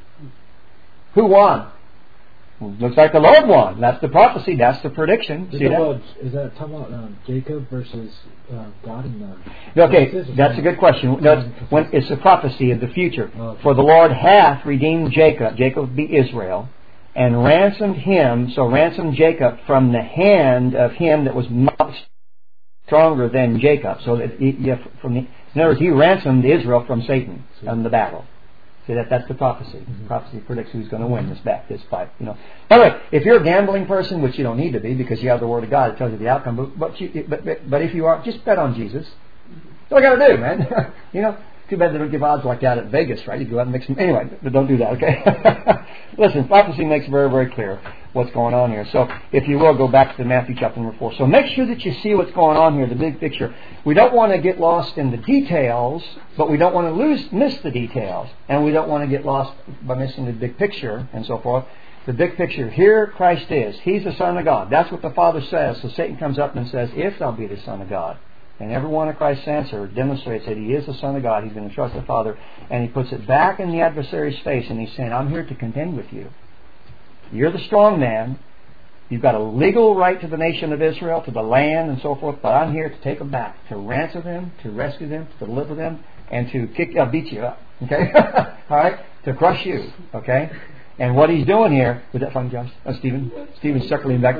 Who won? Looks like the Lord won. That's the prophecy. That's the prediction. Is See that? About, is that talking about um, Jacob versus uh, God in the... Okay, that's a good question. No, it's, when, it's a prophecy of the future. Oh, okay. For the Lord hath redeemed Jacob, Jacob would be Israel, and ransomed him, so ransomed Jacob from the hand of him that was much stronger than Jacob. So that he, yeah, from the, in other words, he ransomed Israel from Satan in the battle. See, that that's the prophecy. Mm-hmm. Prophecy predicts who's going to win this back this fight. You know. By the way, if you're a gambling person, which you don't need to be because you have the Word of God, it tells you the outcome. But but, you, but, but, but if you are, just bet on Jesus. That's all I got to do, man. You know. Too bad they don't give odds like that at Vegas, right? You go out and mix them. Anyway, but don't do that, okay? Listen, prophecy makes very, very clear what's going on here. So, if you will, go back to Matthew chapter number four. So make sure that you see what's going on here, the big picture. We don't want to get lost in the details, but we don't want to lose, miss the details. And we don't want to get lost by missing the big picture and so forth. The big picture, here Christ is. He's the Son of God. That's what the Father says. So Satan comes up and says, if thou be the Son of God. And every one of Christ's answer demonstrates that He is the Son of God. He's going to trust the Father. And He puts it back in the adversary's face. And He's saying, I'm here to contend with you. You're the strong man. You've got a legal right to the nation of Israel, to the land and so forth. But I'm here to take them back, to ransom them, to rescue them, to deliver them, and to kick, uh, beat you up. Okay? All right? To crush you. Okay? And what He's doing here... Was that fun, Josh? Oh, Stephen? Stephen's circling back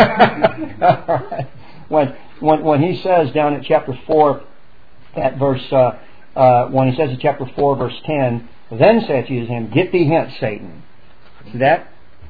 there. All right. When, when when he says down at chapter four, at verse, uh, uh, when he says in chapter four, verse ten, then saith he to him, get thee hence, Satan. See that?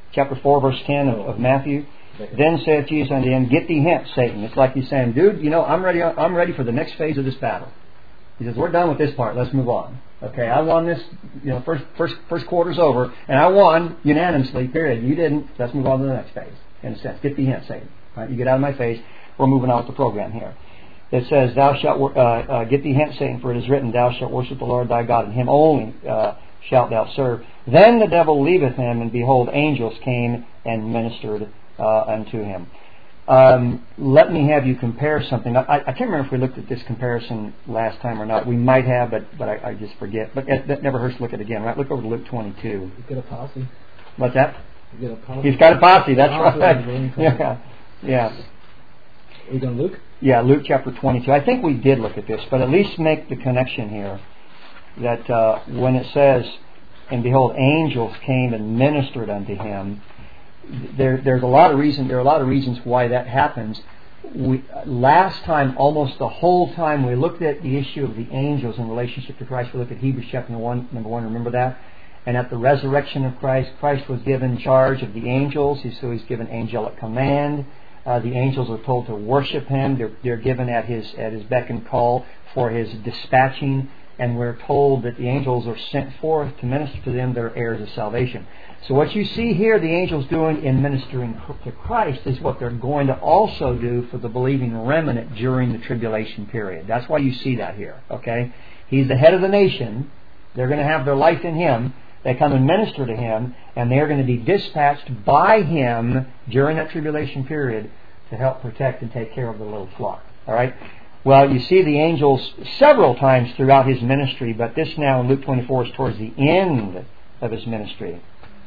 chapter four, verse ten of, of Matthew. Then saith Jesus unto him, Get thee hence, Satan. It's like he's saying, dude, you know, I'm ready. I'm ready for the next phase of this battle. He says, we're done with this part. Let's move on. Okay, I won this. You know, first first first quarter's over, and I won unanimously. Period. You didn't. Let's move on to the next phase. In a sense, get thee hence, Satan. Right? You get out of my face. We're moving on with the program here. It says, Thou shalt uh, uh, get thee hence, Satan, for it is written, Thou shalt worship the Lord thy God, and Him only uh, shalt thou serve. Then the devil leaveth him, and behold, angels came and ministered uh, unto him. Um, let me have you compare something. I, I can't remember if we looked at this comparison last time or not. We might have, but but I, I just forget. But it, that never hurts to look at it again, right? Look over to Luke twenty-two. You get a posse. What's that? You get a posse. He's got a posse. That's posse right. Yeah, yeah. Are we going to Luke? Yeah, Luke chapter twenty-two. I think we did look at this, but at least make the connection here that uh, when it says, "And behold, angels came and ministered unto him." There, there's a lot of reason. There are a lot of reasons why that happens. We, last time, almost the whole time, we looked at the issue of the angels in relationship to Christ. We looked at Hebrews chapter one, number one. Remember that? And at the resurrection of Christ, Christ was given charge of the angels. So He's given angelic command. Uh, the angels are told to worship Him. They're, they're given at His at His beck and call for His dispatching. And we're told that the angels are sent forth to minister to them that are heirs of salvation. So what you see here, the angels doing in ministering to Christ, is what they're going to also do for the believing remnant during the tribulation period. That's why you see that here. Okay, He's the head of the nation. They're going to have their life in Him. They come and minister to Him, and they're going to be dispatched by Him during that tribulation period to help protect and take care of the little flock. All right. Well, you see the angels several times throughout His ministry, but this now in Luke twenty-four is towards the end of His ministry.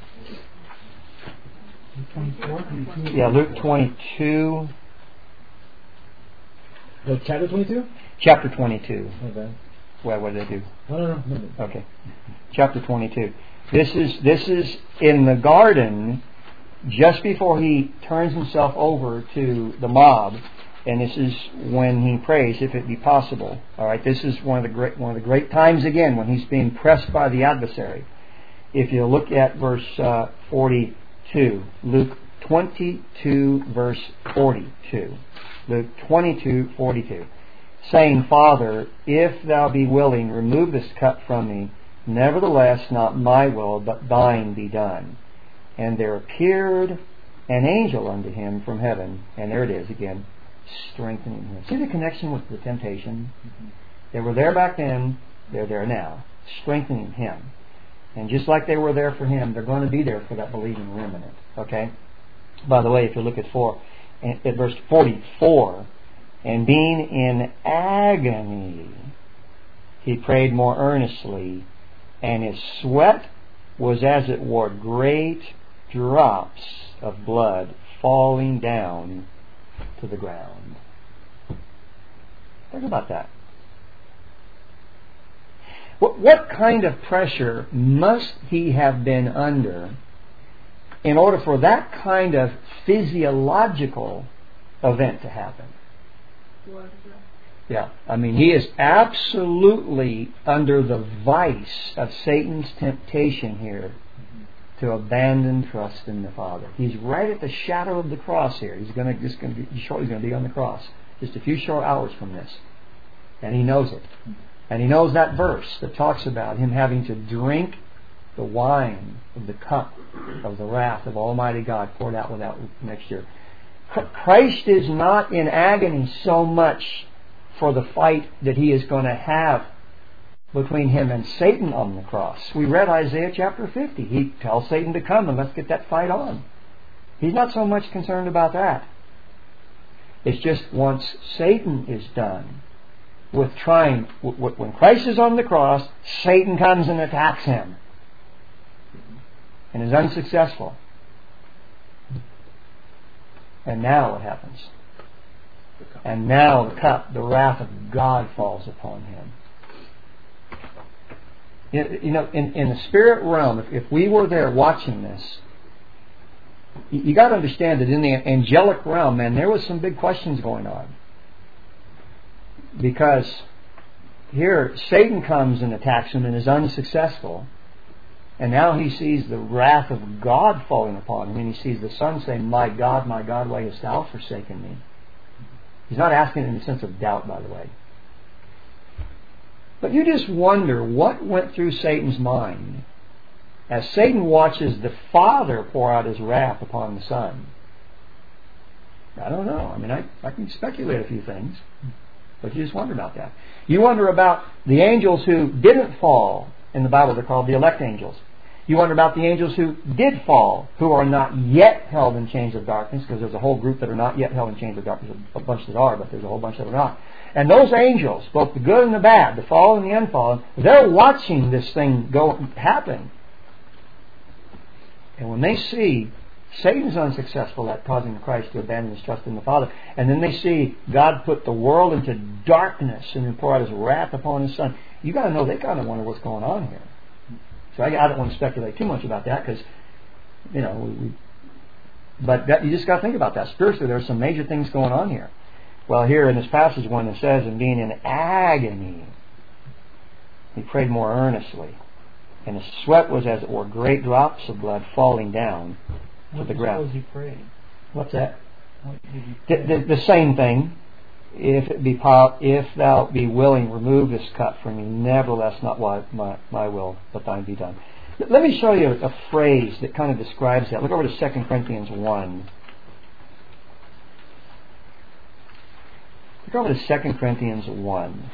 Yeah, Luke twenty-two. The chapter twenty-two? Chapter twenty-two. Okay. Well, what did they do? No, no, no. no. Okay. Chapter twenty-two. This is this is in the garden, just before He turns Himself over to the mob, and this is when He prays, if it be possible. All right. This is one of the great one of the great times again when He's being pressed by the adversary. If you look at verse uh, forty-two, Luke twenty-two, verse forty-two. Luke twenty-two, forty-two. Saying, Father, if Thou be willing, remove this cup from me. Nevertheless, not my will, but Thine be done. And there appeared an angel unto him from heaven. And there it is again, strengthening him. See the connection with the temptation? Mm-hmm. They were there back then, they're there now, strengthening him. And just like they were there for him, they're going to be there for that believing remnant. Okay? By the way, if you look at four, at verse forty-four, and being in agony, he prayed more earnestly, and his sweat was as it were great drops of blood falling down to the ground. Think about that. What, what kind of pressure must he have been under in order for that kind of physiological event to happen? Yeah, I mean, he is absolutely under the vice of Satan's temptation here to abandon trust in the Father. He's right at the shadow of the cross here. He's going to just going to be short. He's going to be on the cross just a few short hours from this, and he knows it. And he knows that verse that talks about him having to drink the wine of the cup of the wrath of Almighty God poured out without next year. Christ is not in agony so much for the fight that he is going to have between him and Satan on the cross. We read Isaiah chapter fifty. He tells Satan to come and let's get that fight on. He's not so much concerned about that. It's just once Satan is done with trying, when Christ is on the cross, Satan comes and attacks him and is unsuccessful. And now what happens? And now the cup, the wrath of God falls upon him. You know, in, in the spirit realm, if, if we were there watching this, you, you got to understand that in the angelic realm, man, there was some big questions going on. Because here, Satan comes and attacks him and is unsuccessful. And now he sees the wrath of God falling upon him, and he sees the Son saying, "My God, my God, why hast thou forsaken me?" He's not asking in the sense of doubt, by the way. But you just wonder what went through Satan's mind as Satan watches the Father pour out his wrath upon the Son. I don't know. I mean, I, I can speculate a few things, but you just wonder about that. You wonder about the angels who didn't fall. In the Bible, they're called the elect angels. You wonder about the angels who did fall, who are not yet held in chains of darkness, because there's a whole group that are not yet held in chains of darkness. A bunch that are, but there's a whole bunch that are not. And those angels, both the good and the bad, the fallen and the unfallen, they're watching this thing go happen. And when they see Satan's unsuccessful at causing Christ to abandon his trust in the Father, and then they see God put the world into darkness and then pour out his wrath upon his Son, you got to know they kind of wonder what's going on here. So I, I don't want to speculate too much about that, because, you know, we, we, but that, you just got to think about that. Spiritually, there's some major things going on here. Well, here in this passage, when it says, "And being in agony, he prayed more earnestly, and his sweat was as it were great drops of blood falling down to the ground." What was he praying? What's that? What did he pray? The, the, the same thing. If it be po- if thou be willing, remove this cup from me. Nevertheless, not my, my, my will, but thine be done. Let me show you a, a phrase that kind of describes that. Look over to Second Corinthians one. Look over to Second Corinthians one.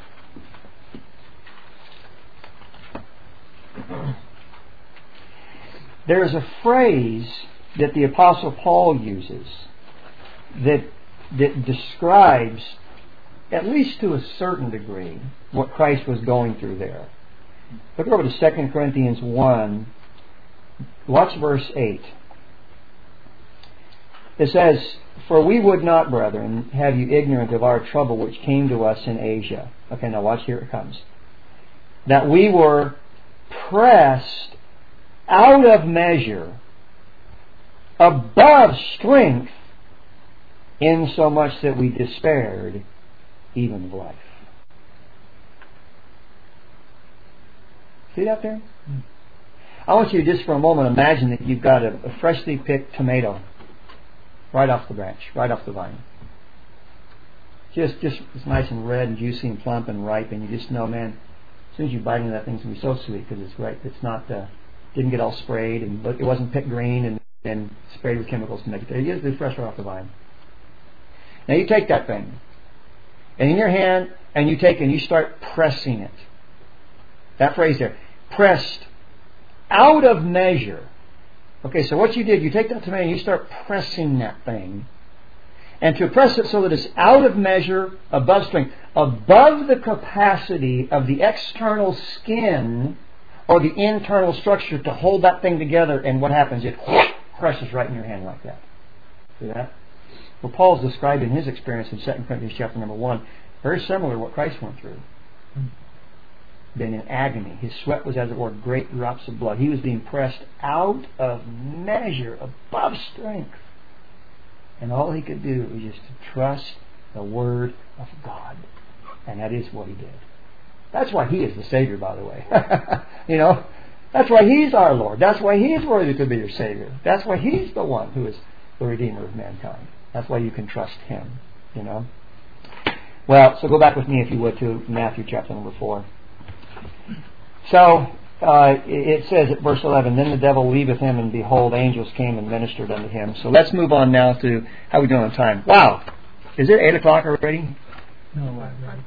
There is a phrase that the Apostle Paul uses that that describes, at least to a certain degree, what Christ was going through there. Look over to Second Corinthians one. Watch verse eight. It says, "For we would not, brethren, have you ignorant of our trouble which came to us in Asia." Okay, now watch, here it comes. "That we were pressed out of measure, above strength, insomuch that we despaired even of life." See that there? Mm. I want you to just for a moment imagine that you've got a, a freshly picked tomato right off the branch, right off the vine. Just, just it's nice and red and juicy and plump and ripe, and you just know, man, as soon as you bite into that thing, it's going to be so sweet because it's right. It's not, uh, didn't get all sprayed, and it wasn't picked green and, and sprayed with chemicals to make it. It's just fresh right off the vine. Now you take that thing, and in your hand, and you take and you start pressing it. That phrase there, pressed out of measure. Okay, so what you did, you take that tomato and you start pressing that thing. And to press it so that it's out of measure, above strength, above the capacity of the external skin or the internal structure to hold that thing together, and what happens? It crushes right in your hand like that. See that? Well, Paul's describing his experience in Second Corinthians chapter number one, very similar to what Christ went through. Been in agony. His sweat was, as it were, great drops of blood. He was being pressed out of measure, above strength. And all he could do was just to trust the Word of God. And that is what he did. That's why he is the Savior, by the way. You know, that's why he's our Lord. That's why he's worthy to be your Savior. That's why he's the one who is the Redeemer of mankind. That's why you can trust him, you know. Well, so go back with me, if you would, to Matthew chapter number four. So, uh, it says at verse eleven, "Then the devil leaveth him, and behold, angels came and ministered unto him." So let's move on now to, how are we doing on time? Wow! Is it eight o'clock already? No, right, right.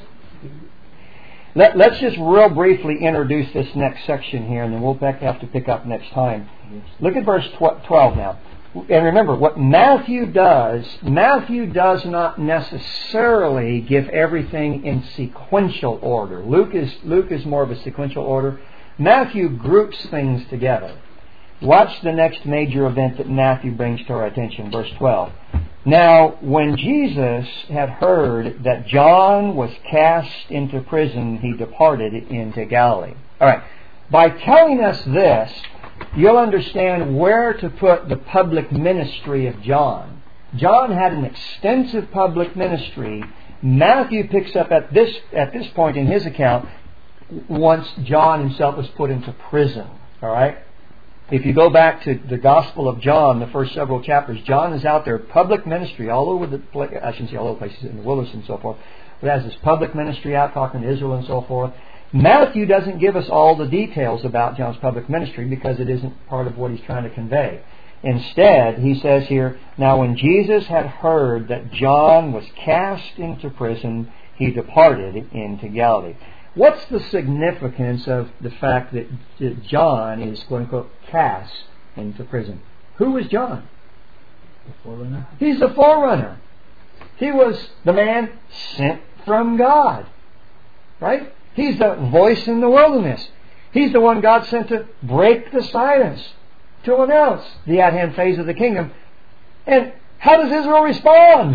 Let, let's just real briefly introduce this next section here, and then we'll have to pick up next time. Look at verse twelve now. And remember, what Matthew does, Matthew does not necessarily give everything in sequential order. Luke is, Luke is more of a sequential order. Matthew groups things together. Watch the next major event that Matthew brings to our attention, verse twelve. "Now, when Jesus had heard that John was cast into prison, he departed into Galilee." All right. By telling us this, you'll understand where to put the public ministry of John. John had an extensive public ministry. Matthew picks up at this at this point in his account once John himself was put into prison. All right? If you go back to the Gospel of John, the first several chapters, John is out there, public ministry all over the place. I shouldn't say all over places, in the wilderness and so forth. But has this public ministry out talking to Israel and so forth. Matthew doesn't give us all the details about John's public ministry because it isn't part of what he's trying to convey. Instead, he says here, now when Jesus had heard that John was cast into prison, he departed into Galilee. What's the significance of the fact that John is, quote unquote, cast into prison? Who was John? The forerunner. He's the forerunner. He was the man sent from God. Right? He's the voice in the wilderness. He's the one God sent to break the silence, to announce the at-hand phase of the kingdom. And how does Israel respond?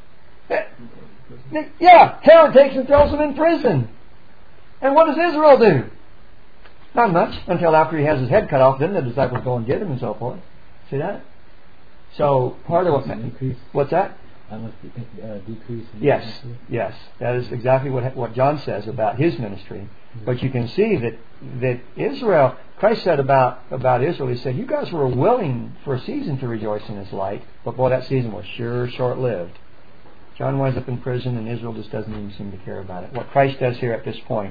Yeah, Herod takes and throws him in prison. And what does Israel do? Not much, until after he has his head cut off, then the disciples go and get him and so forth. See that? So, part of what... What's that? I must uh, decrease. In yes, ministry. yes. That is exactly what what John says about his ministry. But you can see that that Israel, Christ said about, about Israel, He said, you guys were willing for a season to rejoice in His light, but boy, that season was sure short-lived. John winds up in prison and Israel just doesn't even seem to care about it. What Christ does here at this point.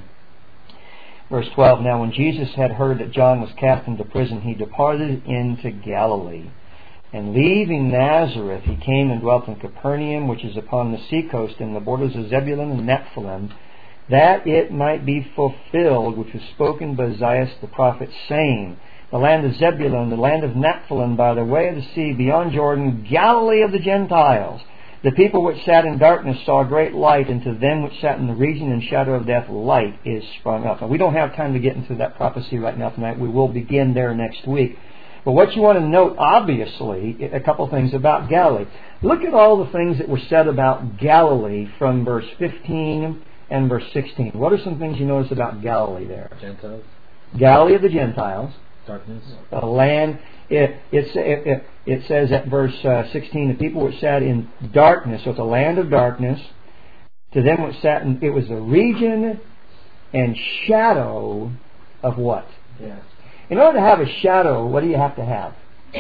Verse twelve, now when Jesus had heard that John was cast into prison, He departed into Galilee. And leaving Nazareth, He came and dwelt in Capernaum, which is upon the seacoast in the borders of Zebulun and Nephthalim, that it might be fulfilled, which was spoken by Isaiah the prophet, saying, the land of Zebulun, the land of Nephthalim, by the way of the sea, beyond Jordan, Galilee of the Gentiles. The people which sat in darkness saw a great light, and to them which sat in the region and shadow of death, light is sprung up. Now, we don't have time to get into that prophecy right now tonight. We will begin there next week. But what you want to note, obviously, a couple things about Galilee. Look at all the things that were said about Galilee from verse fifteen and verse sixteen. What are some things you notice about Galilee there? Gentiles. Galilee of the Gentiles. Darkness. A land. It, it, it, it says at verse uh, sixteen, the people which sat in darkness, so it's a land of darkness. To them which sat in, it was a region and shadow of what? Yes. In order to have a shadow, what do you have to have?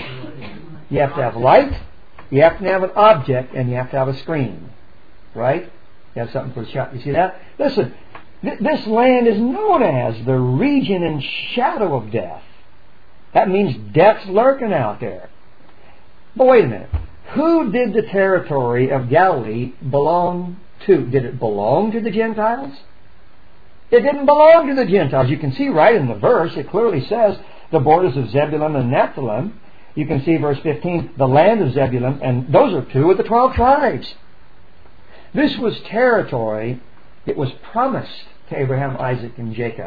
You have to have light, you have to have an object, and you have to have a screen. Right? You have something for the shadow. You see that? Listen, th- this land is known as the region and shadow of death. That means death's lurking out there. But wait a minute. Who did the territory of Galilee belong to? Did it belong to the Gentiles? It didn't belong to the Gentiles. You can see right in the verse, it clearly says the borders of Zebulun and Nephthalim. You can see verse fifteen, the land of Zebulun, and those are two of the twelve tribes. This was territory that was promised to Abraham, Isaac, and Jacob.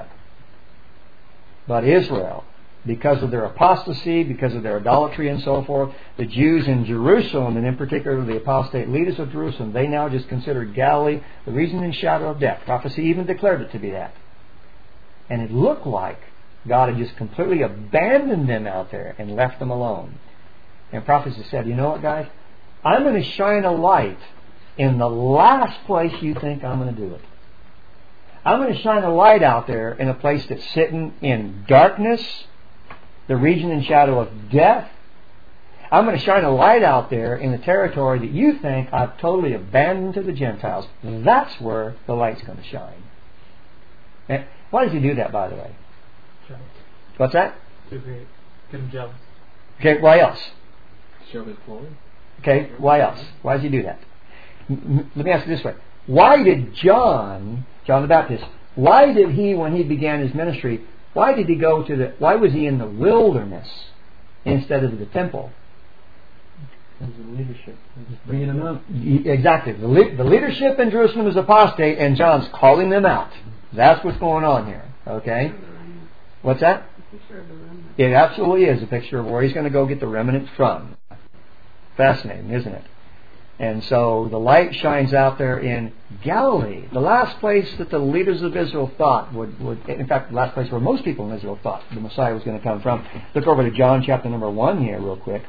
But Israel, because of their apostasy, because of their idolatry and so forth, the Jews in Jerusalem, and in particular the apostate leaders of Jerusalem, they now just considered Galilee the region and shadow of death. Prophecy even declared it to be that. And it looked like God had just completely abandoned them out there and left them alone. And prophecy said, you know what, guys? I'm going to shine a light in the last place you think I'm going to do it. I'm going to shine a light out there in a place that's sitting in darkness, the region and shadow of death. I'm going to shine a light out there in the territory that you think I've totally abandoned to the Gentiles. That's where the light's going to shine. And why does He do that, by the way? Jealous. What's that? To create. Get him jealous. Okay, why else? Show His glory. Okay, why else? Why does He do that? M- let me ask you this way. Why did John, John the Baptist, why did he, when he began his ministry, why did he go to the, why was he in the wilderness instead of the temple? Because of leadership. Just bringing them out. Exactly. The, le- the leadership in Jerusalem is apostate, and John's calling them out. That's what's going on here. Okay? What's that? It absolutely is a picture of where he's going to go get the remnant from. Fascinating, isn't it? And so the light shines out there in Galilee, the last place that the leaders of Israel thought would, would in fact, the last place where most people in Israel thought the Messiah was going to come from. Look over to John chapter number one here real quick.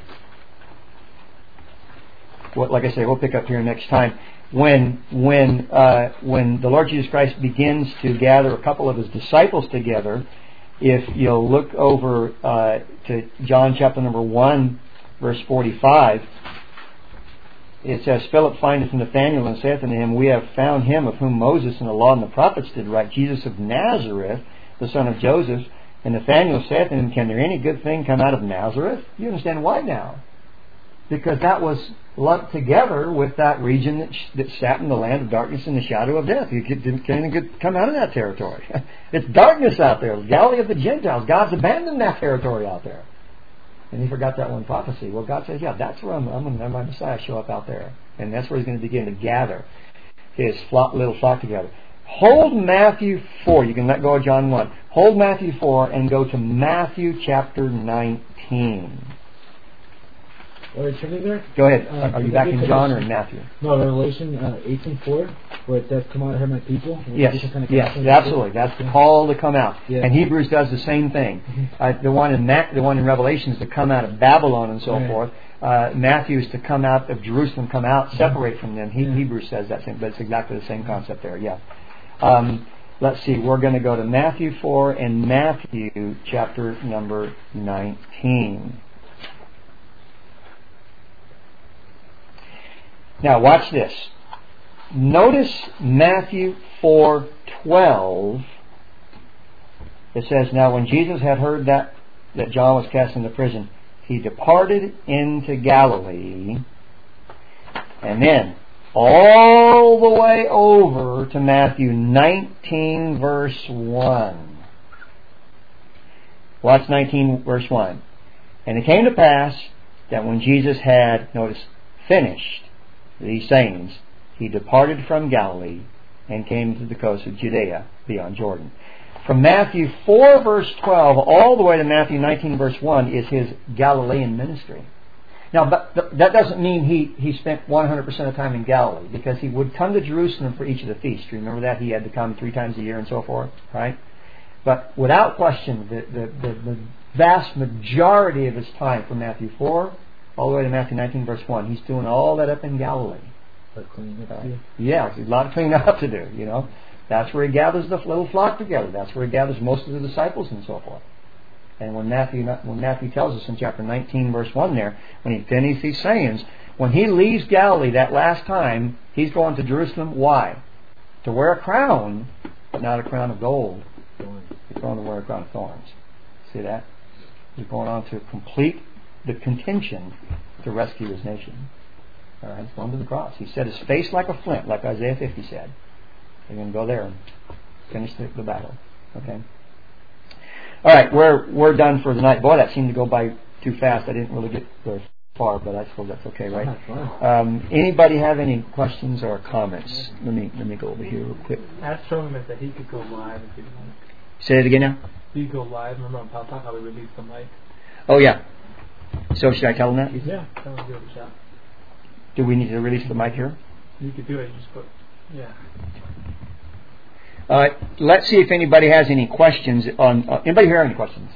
What, like I say, we'll pick up here next time. When when uh, when the Lord Jesus Christ begins to gather a couple of His disciples together, if you'll look over uh, to John chapter number one, verse forty-five, it says, Philip findeth Nathanael and saith unto him, We have found him of whom Moses and the law and the prophets did write, Jesus of Nazareth, the son of Joseph. And Nathanael saith unto him, Can there any good thing come out of Nazareth? You understand why now? Because that was lumped together with that region that, that sat in the land of darkness and the shadow of death. You didn't can anything good come out of that territory. It's darkness out there. Galilee of the Gentiles. God's abandoned that territory out there. And he forgot that one prophecy. Well, God says, yeah, that's where I'm, I'm going to have my Messiah show up out there. And that's where he's going to begin to gather his flock, little flock together. Hold Matthew four. You can let go of John one. Hold Matthew four and go to Matthew chapter nineteen. Are you turning there? Go ahead. Uh, Are you back in John or in Matthew? No, Revelation uh, eighteen four, where it says, Come out and hear my people. Yes, yes, absolutely. That's the call to come out. Yeah. And Hebrews does the same thing. Mm-hmm. Uh, the one in Ma- the one in Revelation is to come out of Babylon and so right. forth. Uh, Matthew is to come out of Jerusalem, come out, separate from them. He, yeah. Hebrews says that same, but it's exactly the same concept there. Yeah. Um, let's see. We're going to go to Matthew four and Matthew chapter number nineteen. Now watch this. Notice Matthew four twelve. It says, Now when Jesus had heard that, that John was cast into prison, he departed into Galilee, and then all the way over to Matthew nineteen verse one. Watch nineteen verse one. And it came to pass that when Jesus had, notice, finished these sayings, he departed from Galilee and came to the coast of Judea beyond Jordan. From Matthew four verse twelve all the way to Matthew nineteen verse one is his Galilean ministry. Now, but th- that doesn't mean he, he spent one hundred percent of the time in Galilee, because he would come to Jerusalem for each of the feasts. Remember that? He had to come three times a year and so forth, right? But without question, the, the, the, the vast majority of his time from Matthew four all the way to Matthew nineteen verse one, he's doing all that up in Galilee. Like cleaning up to do. Yeah, there's a lot of cleaning up to do, you know. That's where he gathers the little flock together. That's where he gathers most of the disciples and so forth. And when Matthew when Matthew tells us in chapter nineteen verse one there, when he finishes these sayings, when he leaves Galilee that last time, he's going to Jerusalem. Why? To wear a crown, but not a crown of gold. He's going to wear a crown of thorns. See that? He's going on to complete the contention to rescue his nation. All right, he's going to the cross. He set his face like a flint, like Isaiah fifty said. They're going to go there and finish the, the battle. Okay. All right, we're we're done for the night. Boy, that seemed to go by too fast. I didn't really get very far, but I suppose that's okay, right? Um, anybody have any questions or comments? Let me let me go over here real quick. Ask Truman that he could go live if he wanted. Say it again now. He could go live. Remember on Pal how we released the mic? Oh yeah. So should I tell him that? Yeah, tell him to give it a shot. Do we need to release the mic here? You could do it. You just put yeah. All right. Let's see if anybody has any questions on. Uh, anybody here have any questions?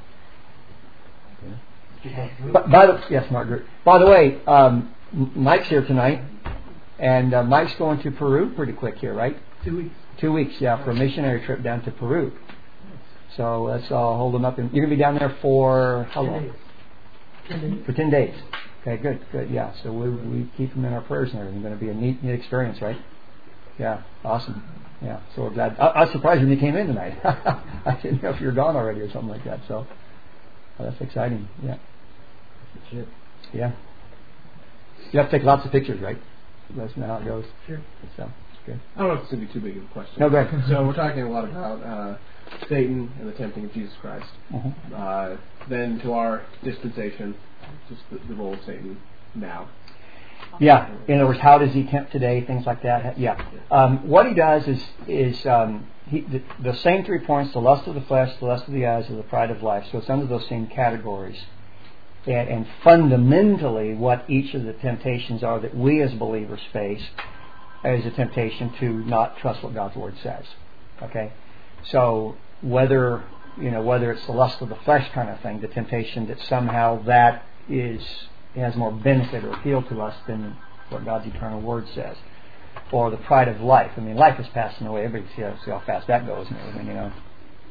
Okay. By, by the yes, Margaret. By the way, um, Mike's here tonight, and uh, Mike's going to Peru pretty quick here, right? Two weeks. Two weeks, yeah, for a missionary trip down to Peru. So let's uh, hold him up. And you're going to be down there for how long? Ten days. For ten days. Okay, good, good, yeah. So we we keep him in our prayers and everything. It's going to be a neat, neat experience, right? Yeah, awesome. Yeah, so we're glad. I, I was surprised when you came in tonight. I didn't know if you were gone already or something like that. So oh, that's exciting. Yeah. Legit. Yeah. You have to take lots of pictures, right? Let us know how it goes. Sure. So good. I don't know if it's going to be too big of a question. No, go ahead. So we're talking a lot about uh, Satan and the tempting of Jesus Christ. Uh-huh. Uh, then to our dispensation, just the, the role of Satan now. Yeah. In other words, how does he tempt today? Things like that. Yeah. Um, what he does is is um, he, the, the same three points: the lust of the flesh, the lust of the eyes, and the pride of life. So it's under those same categories. And, and fundamentally, what each of the temptations are that we as believers face is a temptation to not trust what God's Word says. Okay. So whether you know whether it's the lust of the flesh kind of thing, the temptation that somehow that is has more benefit or appeal to us than what God's eternal Word says, or the pride of life. I mean, life is passing away. Everybody see how, see how fast that goes and everything, you know.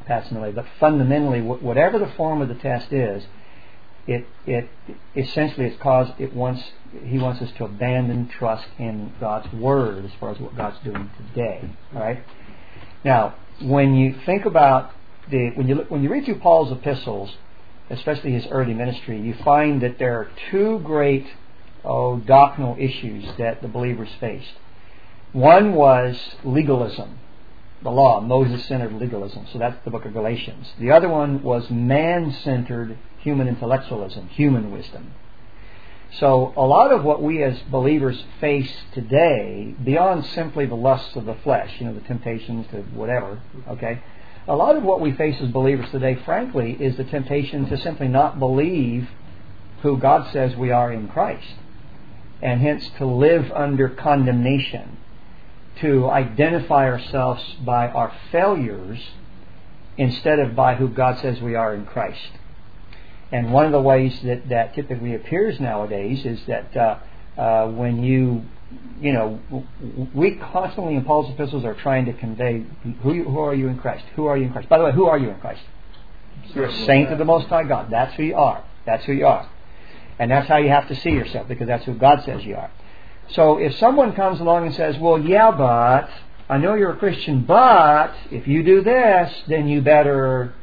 passing away. But fundamentally, wh- whatever the form of the test is, it it essentially it's caused it wants he wants us to abandon trust in God's word as far as what God's doing today. All right. Now, when you think about the when you look, when you read through Paul's epistles, especially his early ministry, you find that there are two great oh, doctrinal issues that the believers faced. One was legalism, the law, Moses-centered legalism. So that's the book of Galatians. The other one was man-centered human intellectualism, human wisdom. So a lot of what we as believers face today, beyond simply the lusts of the flesh, you know, the temptations to whatever, okay, a lot of what we face as believers today, frankly, is the temptation to simply not believe who God says we are in Christ, and hence to live under condemnation, to identify ourselves by our failures instead of by who God says we are in Christ. And one of the ways that that typically appears nowadays is that uh, uh, when you, you know, we constantly in Paul's epistles are trying to convey who you, who are you in Christ? Who are you in Christ? By the way, who are you in Christ? You're a saint of the Most High God. That's who you are. That's who you are. And that's how you have to see yourself, because that's who God says you are. So if someone comes along and says, well, yeah, but I know you're a Christian, but if you do this, then you better...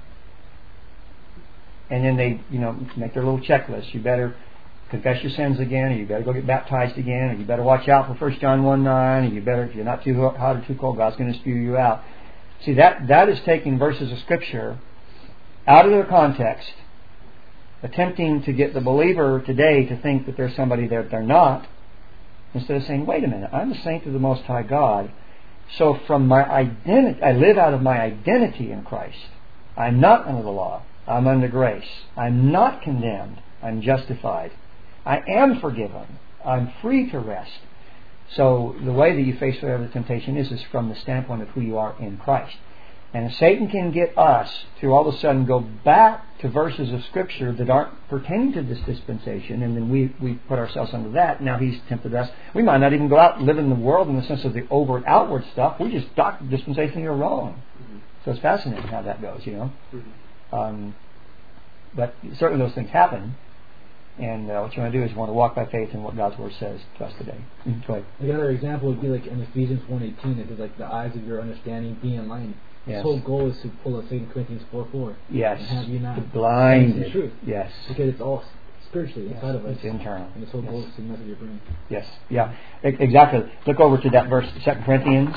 And then they, you know, make their little checklist. You better confess your sins again, or you better go get baptized again, or you better watch out for First John one nine, or you better, if you're not too hot or too cold, God's going to spew you out. See, that that is taking verses of Scripture out of their context, attempting to get the believer today to think that there's somebody there that they're not, instead of saying, wait a minute, I'm a saint of the Most High God, so from my identity, I live out of my identity in Christ. I'm not under the law. I'm under grace. I'm not condemned. I'm justified. I am forgiven. I'm free to rest. So the way that you face whatever the temptation is is from the standpoint of who you are in Christ. And if Satan can get us to all of a sudden go back to verses of Scripture that aren't pertaining to this dispensation, and then we, we put ourselves under that, now he's tempted us. We might not even go out and live in the world in the sense of the overt outward stuff. We just dock the dispensation, you're wrong. Mm-hmm. So it's fascinating how that goes, you know. Mm-hmm. Um, but certainly those things happen, and uh, what you want to do is you want to walk by faith in what God's Word says to us today. Mm-hmm. Go ahead. Another example would be like in Ephesians one eighteen, it is like the eyes of your understanding being enlightened. His yes. whole goal is to pull up Second Corinthians four four. Yes. And have you not to blind the truth. Yes. Because it's all spiritually yes. inside of us. It's internal. And his whole yes. goal is to mess with your brain. Yes. Yeah. E- exactly. Look over to that verse, Second Corinthians.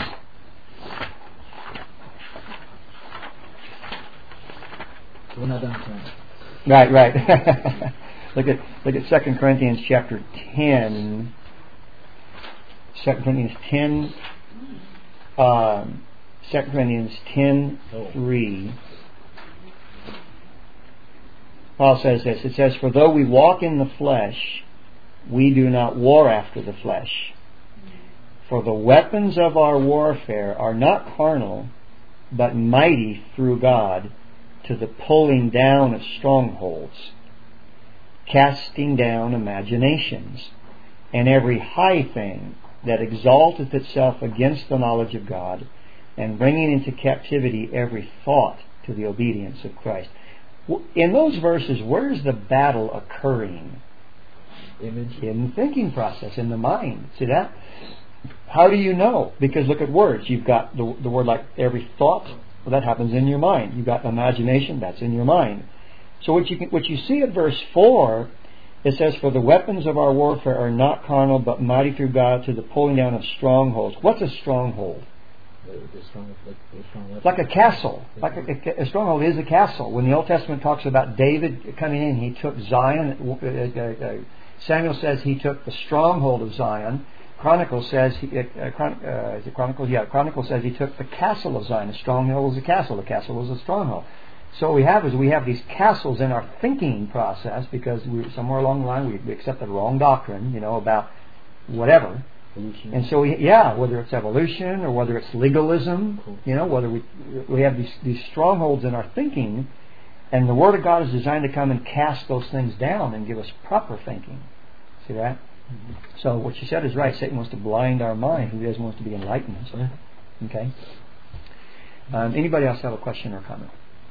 We're not done tonight. Right, right. look at look at Second Corinthians chapter ten. Second Corinthians ten. Um, Second Corinthians ten three. Paul says this. It says, "For though we walk in the flesh, we do not war after the flesh. For the weapons of our warfare are not carnal, but mighty through God to the pulling down of strongholds, casting down imaginations, and every high thing that exalteth itself against the knowledge of God, and bringing into captivity every thought to the obedience of Christ." In those verses, where is the battle occurring? Image. In the thinking process, in the mind. See that? How do you know? Because look at words. You've got the, the word like every thought. Well, that happens in your mind. You've got imagination. That's in your mind. So what you can, what you see at verse four, it says, "For the weapons of our warfare are not carnal, but mighty through God to the pulling down of strongholds." What's a stronghold? Strong, like, strong like a castle. Like a, a stronghold is a castle. When the Old Testament talks about David coming in, he took Zion. Uh, uh, uh, Samuel says he took the stronghold of Zion. Chronicles says he, uh, Chron- uh, is it Chronicles? Yeah, Chronicles says he took the castle of Zion. The stronghold was a castle. The castle was a stronghold. So what we have is we have these castles in our thinking process because we, somewhere along the line we, we accepted the wrong doctrine, you know, about whatever. Evolution. And so we, yeah, whether it's evolution or whether it's legalism, cool. you know, whether we we have these these strongholds in our thinking, and the Word of God is designed to come and cast those things down and give us proper thinking. See that? Mm-hmm. So what you said is right. Satan wants to blind our mind. He doesn't want us to be enlightened. So, okay. Um, anybody else have a question or comment?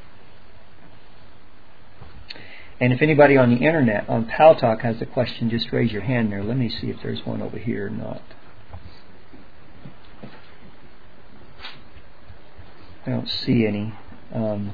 And if anybody on the internet, on Pal Talk, has a question, just raise your hand there. Let me see if there's one over here or not. I don't see any. Um,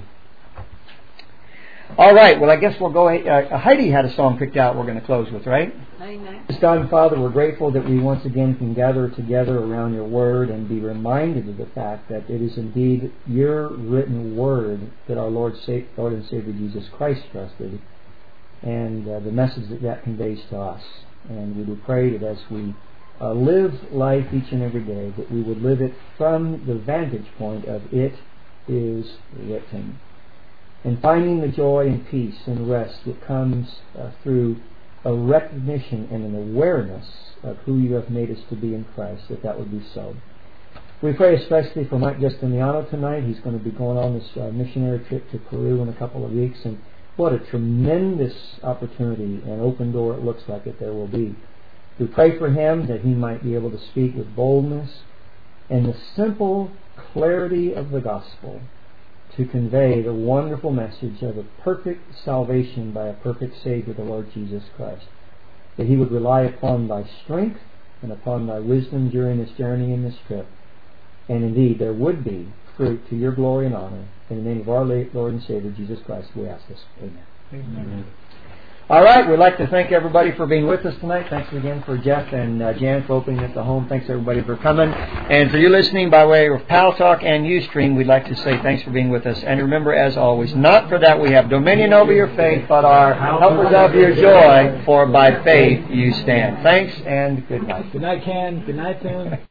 all right. Well, I guess we'll go. Uh, Heidi had a song picked out we're going to close with, right? Amen. God and Father, we're grateful that we once again can gather together around your word and be reminded of the fact that it is indeed your written word that our Lord, Lord and Savior Jesus Christ trusted, and uh, the message that that conveys to us. And we do pray that as we uh, live life each and every day, that we would live it from the vantage point of it is written. And finding the joy and peace and rest that comes uh, through a recognition and an awareness of who you have made us to be in Christ, that that would be so. We pray especially for Mike Justiniano tonight. He's going to be going on this uh, missionary trip to Peru in a couple of weeks, and what a tremendous opportunity and open door it looks like that there will be. We pray for him that he might be able to speak with boldness and the simple clarity of the gospel to convey the wonderful message of a perfect salvation by a perfect Savior, the Lord Jesus Christ. That he would rely upon thy strength and upon thy wisdom during this journey and this trip. And indeed, there would be fruit to your glory and honor. In the name of our late Lord and Savior, Jesus Christ, we ask this. Amen. Amen. Amen. All right, we'd like to thank everybody for being with us tonight. Thanks again for Jeff and uh, Jan for opening at the home. Thanks everybody for coming. And for you listening by way of Pal Talk and Ustream, we'd like to say thanks for being with us. And remember, as always, not for that we have dominion over your faith, but are helpers of your joy, for by faith you stand. Thanks and good night. Good night, Ken. Good night, Tim.